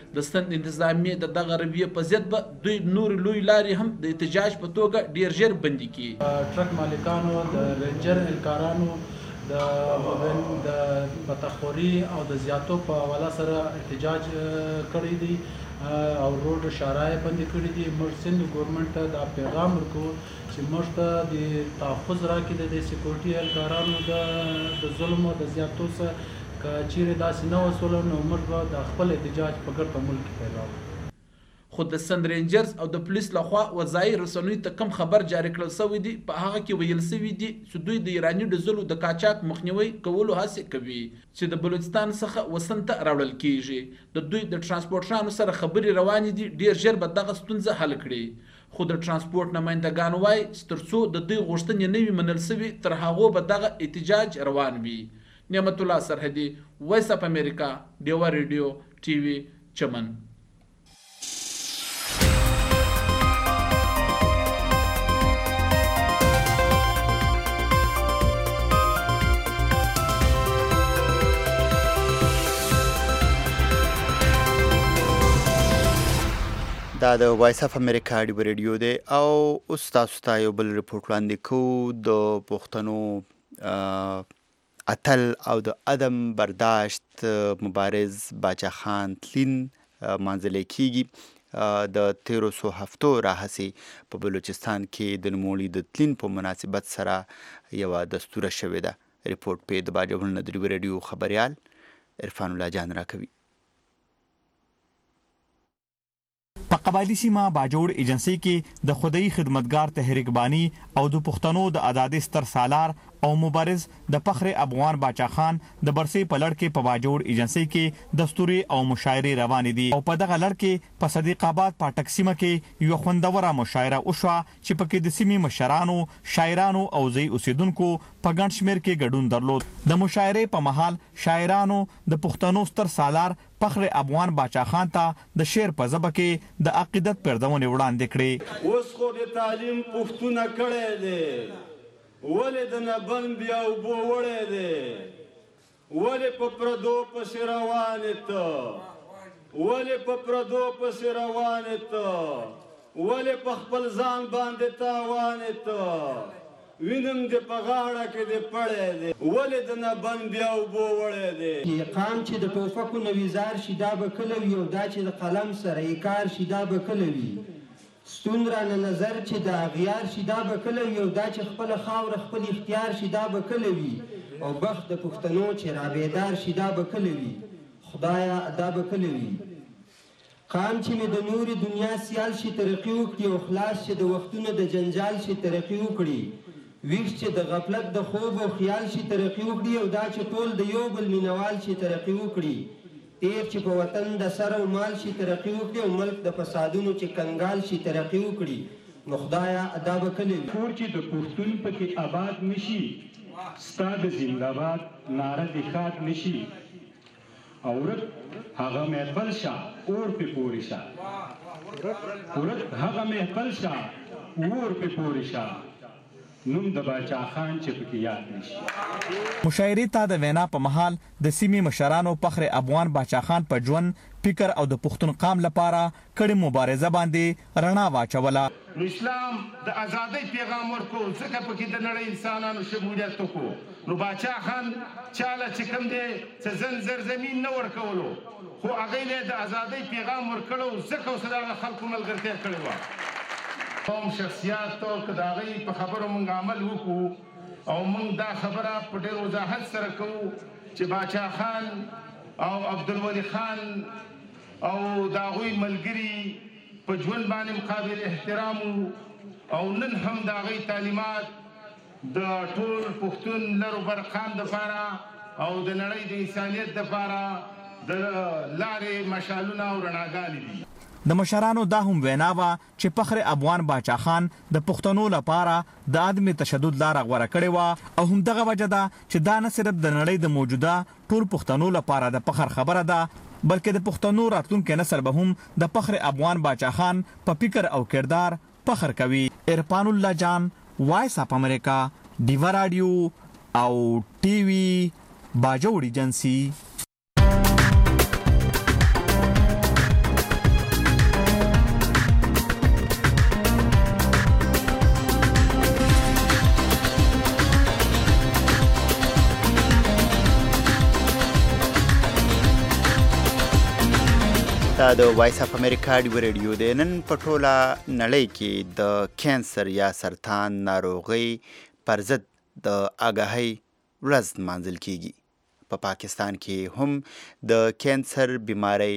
د سند انتظامیه د دغه رویې په ضد به دوی نور لوی لارې هم د احتجاج په توګه ډیر ژر بندي کړي. ټرک مالکانو د رینجر اهلکارانو د پتاخوري او د زیاتو په حواله سره احتجاج کړی دی او روډ شارای بندي کړي دي. موږ سند ګورنمنت ته دا پیغام ورکوو چې موږ ته د تحفظ راکړي د سکیورټي اهلکارانو د ظلم او د زیاتو څخه که چیرې داسې نه وسوله نو موږ به د خپل احتجاج په ګرد ملک کې پیدا کړو. خو د سند رینجرز او د پولیس لخوا وځایي رسنیو ته کم خبر جاری کړل شوی دی. په هغه کې ویل شوي دي چې دوی د ایراني ډزلو د قاچاق مخنیوي کولو هڅې کوي چې د بلوچستان څخه وطن ته راوړل کیږي. د دوی د ترانسپورټرانو سره خبرې روانې دي ډیر ژر به دغه ستونزه حل کړي. خو د ترانسپورټ نمایندګان وایي چې تر څو د دوی غوښتنې نه وي منل شوي تر هغو به دغه احتجاج روان وي. نعمت الله سرحدي، وایس اف امریکا، ډیوا ریډیو ټي وي، چمن. دا د وایس اف امریکا ډیوا ریډیو دی او اوس تاسو ته یو بل رپورټ وړاندې کوو. د پښتنو اتل او د عدم برداشت مبارز باچا خان تلین منځلې کیږي. د 1300 هفتو راهسې په بلوچستان کې د نوموړي د تلین په مناسبت سره یوه دستوره شوې ده. رپورټ په د باجوړ نه د ډیوا ریډیو خبریال عرفان الله جان راکوي. په قبایلی سیمه باجوړ ایجنسی کې د خدای خدمتګار تحریک بانی او د پښتنو د آزادۍ ستر سالار او مبارز د فخر افغان باچا خان د برسي په لړ کې په باجوړ ایجنسی کې دستوري او مشاعرې روانې دي. او په دغه لړ کې په صدیق آباد پاټک سیمه کې یو خوندوره مشاعره وشوه چې پکې د سیمې مشرانو، شاعرانو او ځای اوسیدونکو په ګڼ شمېر کې ګډون درلود. د مشاعرې په مهال شاعرانو د پښتنو ستر سالار فخر افغان باچا خان ته د شعر په ژبه کې د عقیدت پردونې وړاندې کړې. اوس خو د تعلیم پوښتنه کړې ده، ولې د نبن بیا اوبو وړی دی، ولې په پردو پسې روانې ته، ولې په پردو پسې روانې ته، ولې په خپل ځان باندې تاوانې ته، وینم دې په غاړه کې دې پړی دی، ولې د نبن بیا اوبو وړی دی. قام چې د ټوپکو نه ویزار شي دا به کله وي، او دا چې د قلم سره یې کار شي دا به کله وي. ستون رانه نظر چې د اغیار شي دا به کله وي، او دا چې خپل خاوره خپل اختیار شي دا به کله وي، او بخت د پښتنو چې رابیدار شي دا به کله وي. خدایا دا به کله وي. قام چې مې د نورې دنیا سیال شي ترقي وکړي، او خلاص چې د وختونو د جنجال شي ترقي وکړي، ویښ چې د غفلت د خوب او خیال شي ترقي وکړي، او دا چې ټول د یو بل مینوال شي ترقي وکړي. تیر چې په وطن د سر او مال شي ترقي وکړي، او ملک د فسادونو چې کنګال شي ترقي وکړي. نو خدایا ادا به کله وي. کور چې د پښتون پکې آباد نشي، ستا د زنده‌باد ناره دې ښاد نشي، او ورک هغه محفل شه اور پې پورې شه، ورک هغه محفل شه اور پې پورې شه، نوم د باچا خان چې پکې یاد نشي. مشاعرې ته د وینا په مهال د سیمې مشرانو فخر افغان باچا خان په ژوند، فکر او د پښتون قام لپاره کړې مبارزه باندې رڼا واچوله. اسلام د ازادۍ پیغام ورکو، ځکه پکې د نړۍ انسانانو شمولیت وکړو. نو باچا خان چاله چې کوم دی څه زرزمین نه ورکولو، خو هغوی له د ازادۍ پیغام ورکړو، ځکه اوس د هغه خلکو ملګرتیا کړې وه. قوم شخصیات او که د هغوی په خبرو موږ عمل وکړو، او موږ دا خبره په ډېر وضاحت سره کوو چې باچا خان او عبدالولي خان او د هغوی ملګري په ژوند باندې قابل احترام او نن هم د هغوی تعلیمات د ټول پښتون لر و بر قام دپاره او د نړۍ د انسانیت دپاره د لارې مشالونه او رڼاګانې دي. د مشرانو دا هم وینا وه چې فخر افغان باچا خان د پښتنو لپاره د عدم تشدد لاره غوره کړې وه، او هم دغه وجه ده چې دا نه صرف د نړۍ د موجوده ټول پښتنو لپاره د فخر خبره ده، بلکې د پښتنو راتلونکی نسل به هم د فخر افغان باچا خان په فکر او کردار فخر کوي. عرفان الله جان، وایس اف امریکا، ډیوا راډیو او ټي وي، باجوړ ایجنسی. دا د وایس اف امریکا ډیو ریډیو دی. نن په ټوله نړۍ کې د کینسر یا سرطان ناروغۍ پر ضد د آګاهۍ ورځ نمانځل کیږي. په پاکستان کې هم د کینسر بیماری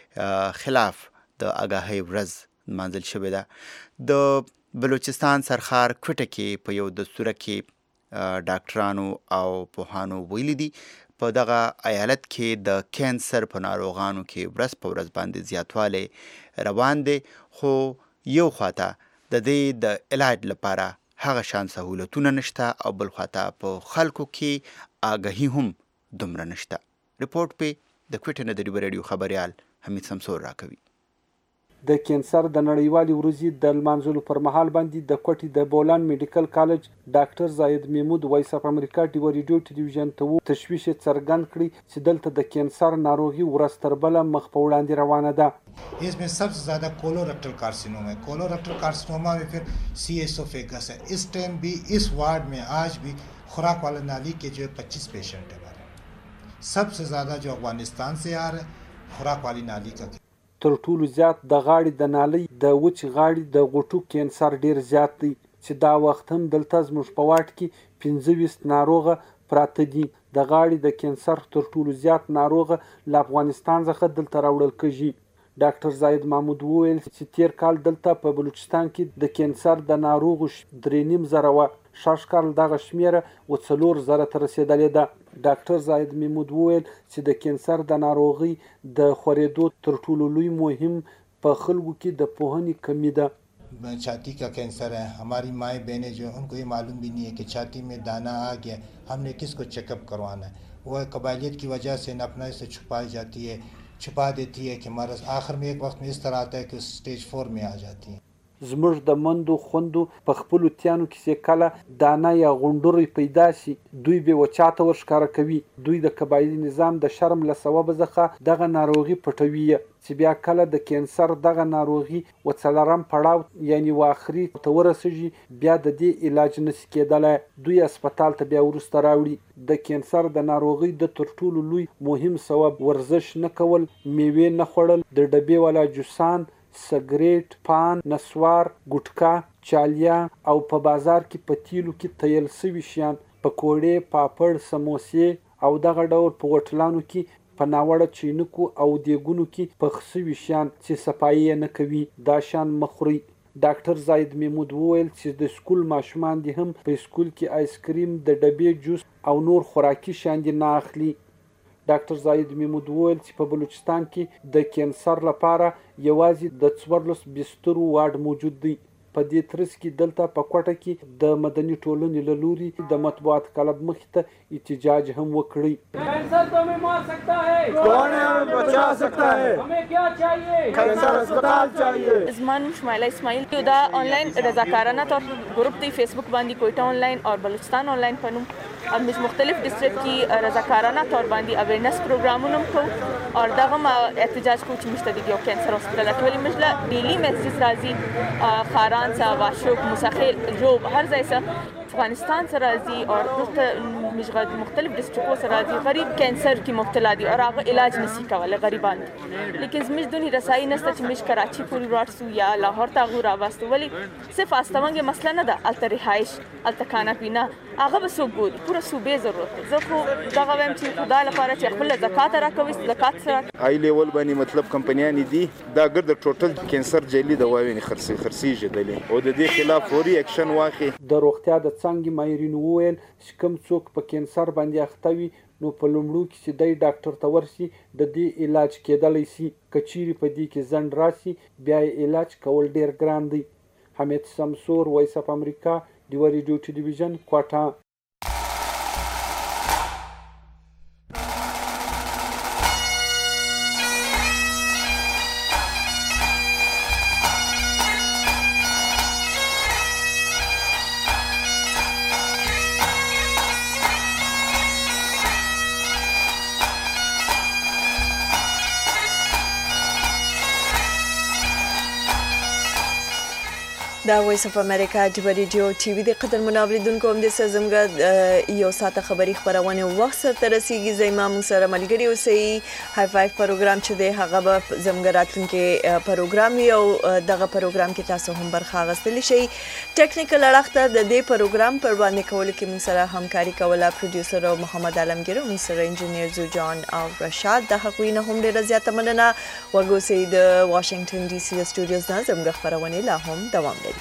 خلاف د آګاهۍ ورځ نمانځل شوې ده. د بلوچستان سرخار کوټه کې په یو دستور کې ډاکټرانو او پوهانو ویلي دي په دغه ایالت کې د کینسر په ناروغانو کې ورځ په ورځ باندې زیاتوالی روان دی، خو یو خواته د دې د علاج لپاره هغه شان سهولتونه نشته او بل خواته په خلکو کې آګاهي هم دومره نشته. رپورټ په د کوټې نه د ډیو ریډیو خبریال حمید سمسور راکوي. د کینسر د نړیوالې ورځې د لمانځلو پر مهال باندې د کوټې د بولان میډیکل کالج ډاکټر زاید محمود وایس اف امریکا ډیو ریډیو ټلویزیون ته تشویش څرګند کړي چې دلته د کینسر ناروغي ورځ تر بله مخ په وړاندې روانه ده. इसमें सबसे ज़्यादा कोलोरेक्टल कार्सिनोमा है. कोलोरेक्टल कार्सिनोमा में फिर सीएसओफेगस है. इस टाइम भी इस वार्ड में आज भी खुराक वाला नाली के जो 25 पेशेंट है हमारे. सबसे ज़्यादा जो अफगानिस्तान से आ रहा है खुराक वाली नाली का. تر ټولو زیات د غاړې د نالۍ د وچې غاړې د غوټو کینسر ډیر زیات دی چې دا وخت هم دلته زموږ په واټ کې 25 ناروغه پراته دي. د غاړې د کینسر تر ټولو زیات ناروغه له افغانستان څخه دلته راوړل کېږي. ډاکټر زاید محمود وویل چې تیر کال دلته په بلوچستان کې د کینسر د ناروغو 3.5 وه، شاش کال دغه شمیره 4,000 ته رسیدلې ده. ډاکټر زاید محمود وویل چې د کینسر د ناروغۍ د خورېدو تر ټولو لوی مهم په خلکو کې د پوهنې کمی ده. छाती का कैंसर है. हमारी माएँ बहनें जो उनको ये मालूम भी नहीं है कि छाती में दाना आ गया, हमने किसको चेकअप करवाना है. वो कबायलियत की वजह से अपना से छुपाई जाती है, छुपा देती है कि मर्ज़ आखिर में एक वक्त में इस तरह आता है कि स्टेज 4 में आ जाती है. زموږ د مندو خوندو په خپلو تیانو کې چې کله دانه یا غونډورې پیدا شي دوی به وچاته ورښکاره کوي. دوی د قبایلي نظام د شرم له سببه څخه دغه ناروغي پټوي چې بیا کله د کینسر دغه ناروغي وڅلرم پړاو یعنی واخري ته ورسېږي بیا د دې علاج نشي کېدلی. دوی هسپتال ته بیا وروسته راوړي. د کینسر د ناروغۍ د تر ټولو لوی مهم سبب ورزش نه کول، میوې نه خوړل، د ډبې والا جوسان، سګریټ، پان، نسوار، ګټکا، چالیا او په بازار کې په تیلو کې تیل سوي شیان، پکوړې، پاپړ، سموسې او دغه ډول په هوټلانو کې په ناوړه چینکو او دیګونو کې پخ سوي شیان چې صفایي یې نه کوي دا شیان مه خورئ. ډاکټر زاید محمود وویل چې د سکول ماشومان دې هم په سکول کې آیسکریم، د ډبې جوس او نور خوراکي شیان دې نه اخلي. ډاکټر زاید محمود وویل چې په بلوچستان کې د کینسر لپاره یوازې د 14 بسترو واډ موجود دی. په دې ترڅ کې دلته په کوټه کې د مدني ټولنې له لوري د مطبوعات کلب مخې ته احتجاج هم وکړی. کینسر تو ہمیں مار سکتا ہے، کون ہمیں بچا سکتا ہے، ہمیں کیا چاہیے؟ کینسر اسپتال چاہیے. زمان شمائلہ اسماعیل کی دا آنلاइन रजाकारना तौर ग्रुप थी फेसबुक बांधी कोयटा ऑनलाइन और बलूचिस्तान ऑनलाइन पनुम और मुख्तलिफ डिस्ट्रिक्ट की रजाकारना तौर बांधी अवेयरनेस प्रोग्रामों को और दगम एहतजाज को मुस्तदिक कैंसर हॉस्पिटल अटवली मजला डेली मैसेज राजी खारान सा वाशुक मुसाखिल जो हर जैसा अफगानिस्तान से राजी और मुख्तलिफ डिस्ट्रिक्टों से राजी गरीब कैंसर की मुब्तला दी और आगे इलाज नसी का वाले गरीबान. लेकिन मिश दुनी रसाई नस्ता मिश कराची पूरी राटसू या लाहौर तागूर आवास्तु वली सिर्फ आस्तवंगे मसला न दा अलता रिहाइश अलता खाना पीना आगे बसो गोदी पूरा सूबे ज़रूरत है. ज़खो दगावम ची खुदा लपारा ची अखबल ज़कात राकविस ज़कात सरा हाई लेवल बनी मतलब कंपनियां दी दा अगर द टोटल कैंसर जेली दवाएं खर्ची जदले او د دې خلاف فوري اکشن واخلي. د روغتیا د څنګه ماهرین وویل چې کوم څوک په کینسر باندې اخته وي نو په لومړو کې چې دی ډاکټر ته ورشي د دې علاج کېدلی شي. که چیرې په دې کې ځنډ راشي بیا یې علاج کول ډیر ګران دی. حمید سمسور، وایس اف امریکا، ډیو ریډیو ټلویزیون، کوټه. دا وایس اف امریکا د ریډیو ټي وي د قدر منوریدونکو هم د سزمګه یو ساعت خبری خبرونه وخت سره رسیدي زما موږ سره ملګری اوسئ های فایو پروګرام چې د هغه به زمګراتون کې پروګرام یو دغه پروګرام کې تاسو هم برخه اخیستلی شئ ټیکنیکل اړخ د دې پروګرام پر باندې کول کې موږ سره همکاري کوله پروډوسر محمد عالمگیر موږ سره انجینیر زوجان او رشاد د حقوقینه هم ډیره زیاته مننه وګوسئ د واشنگټن ډي سي د سټوډیوز نه زمګه خبرونه لا هم دوام لري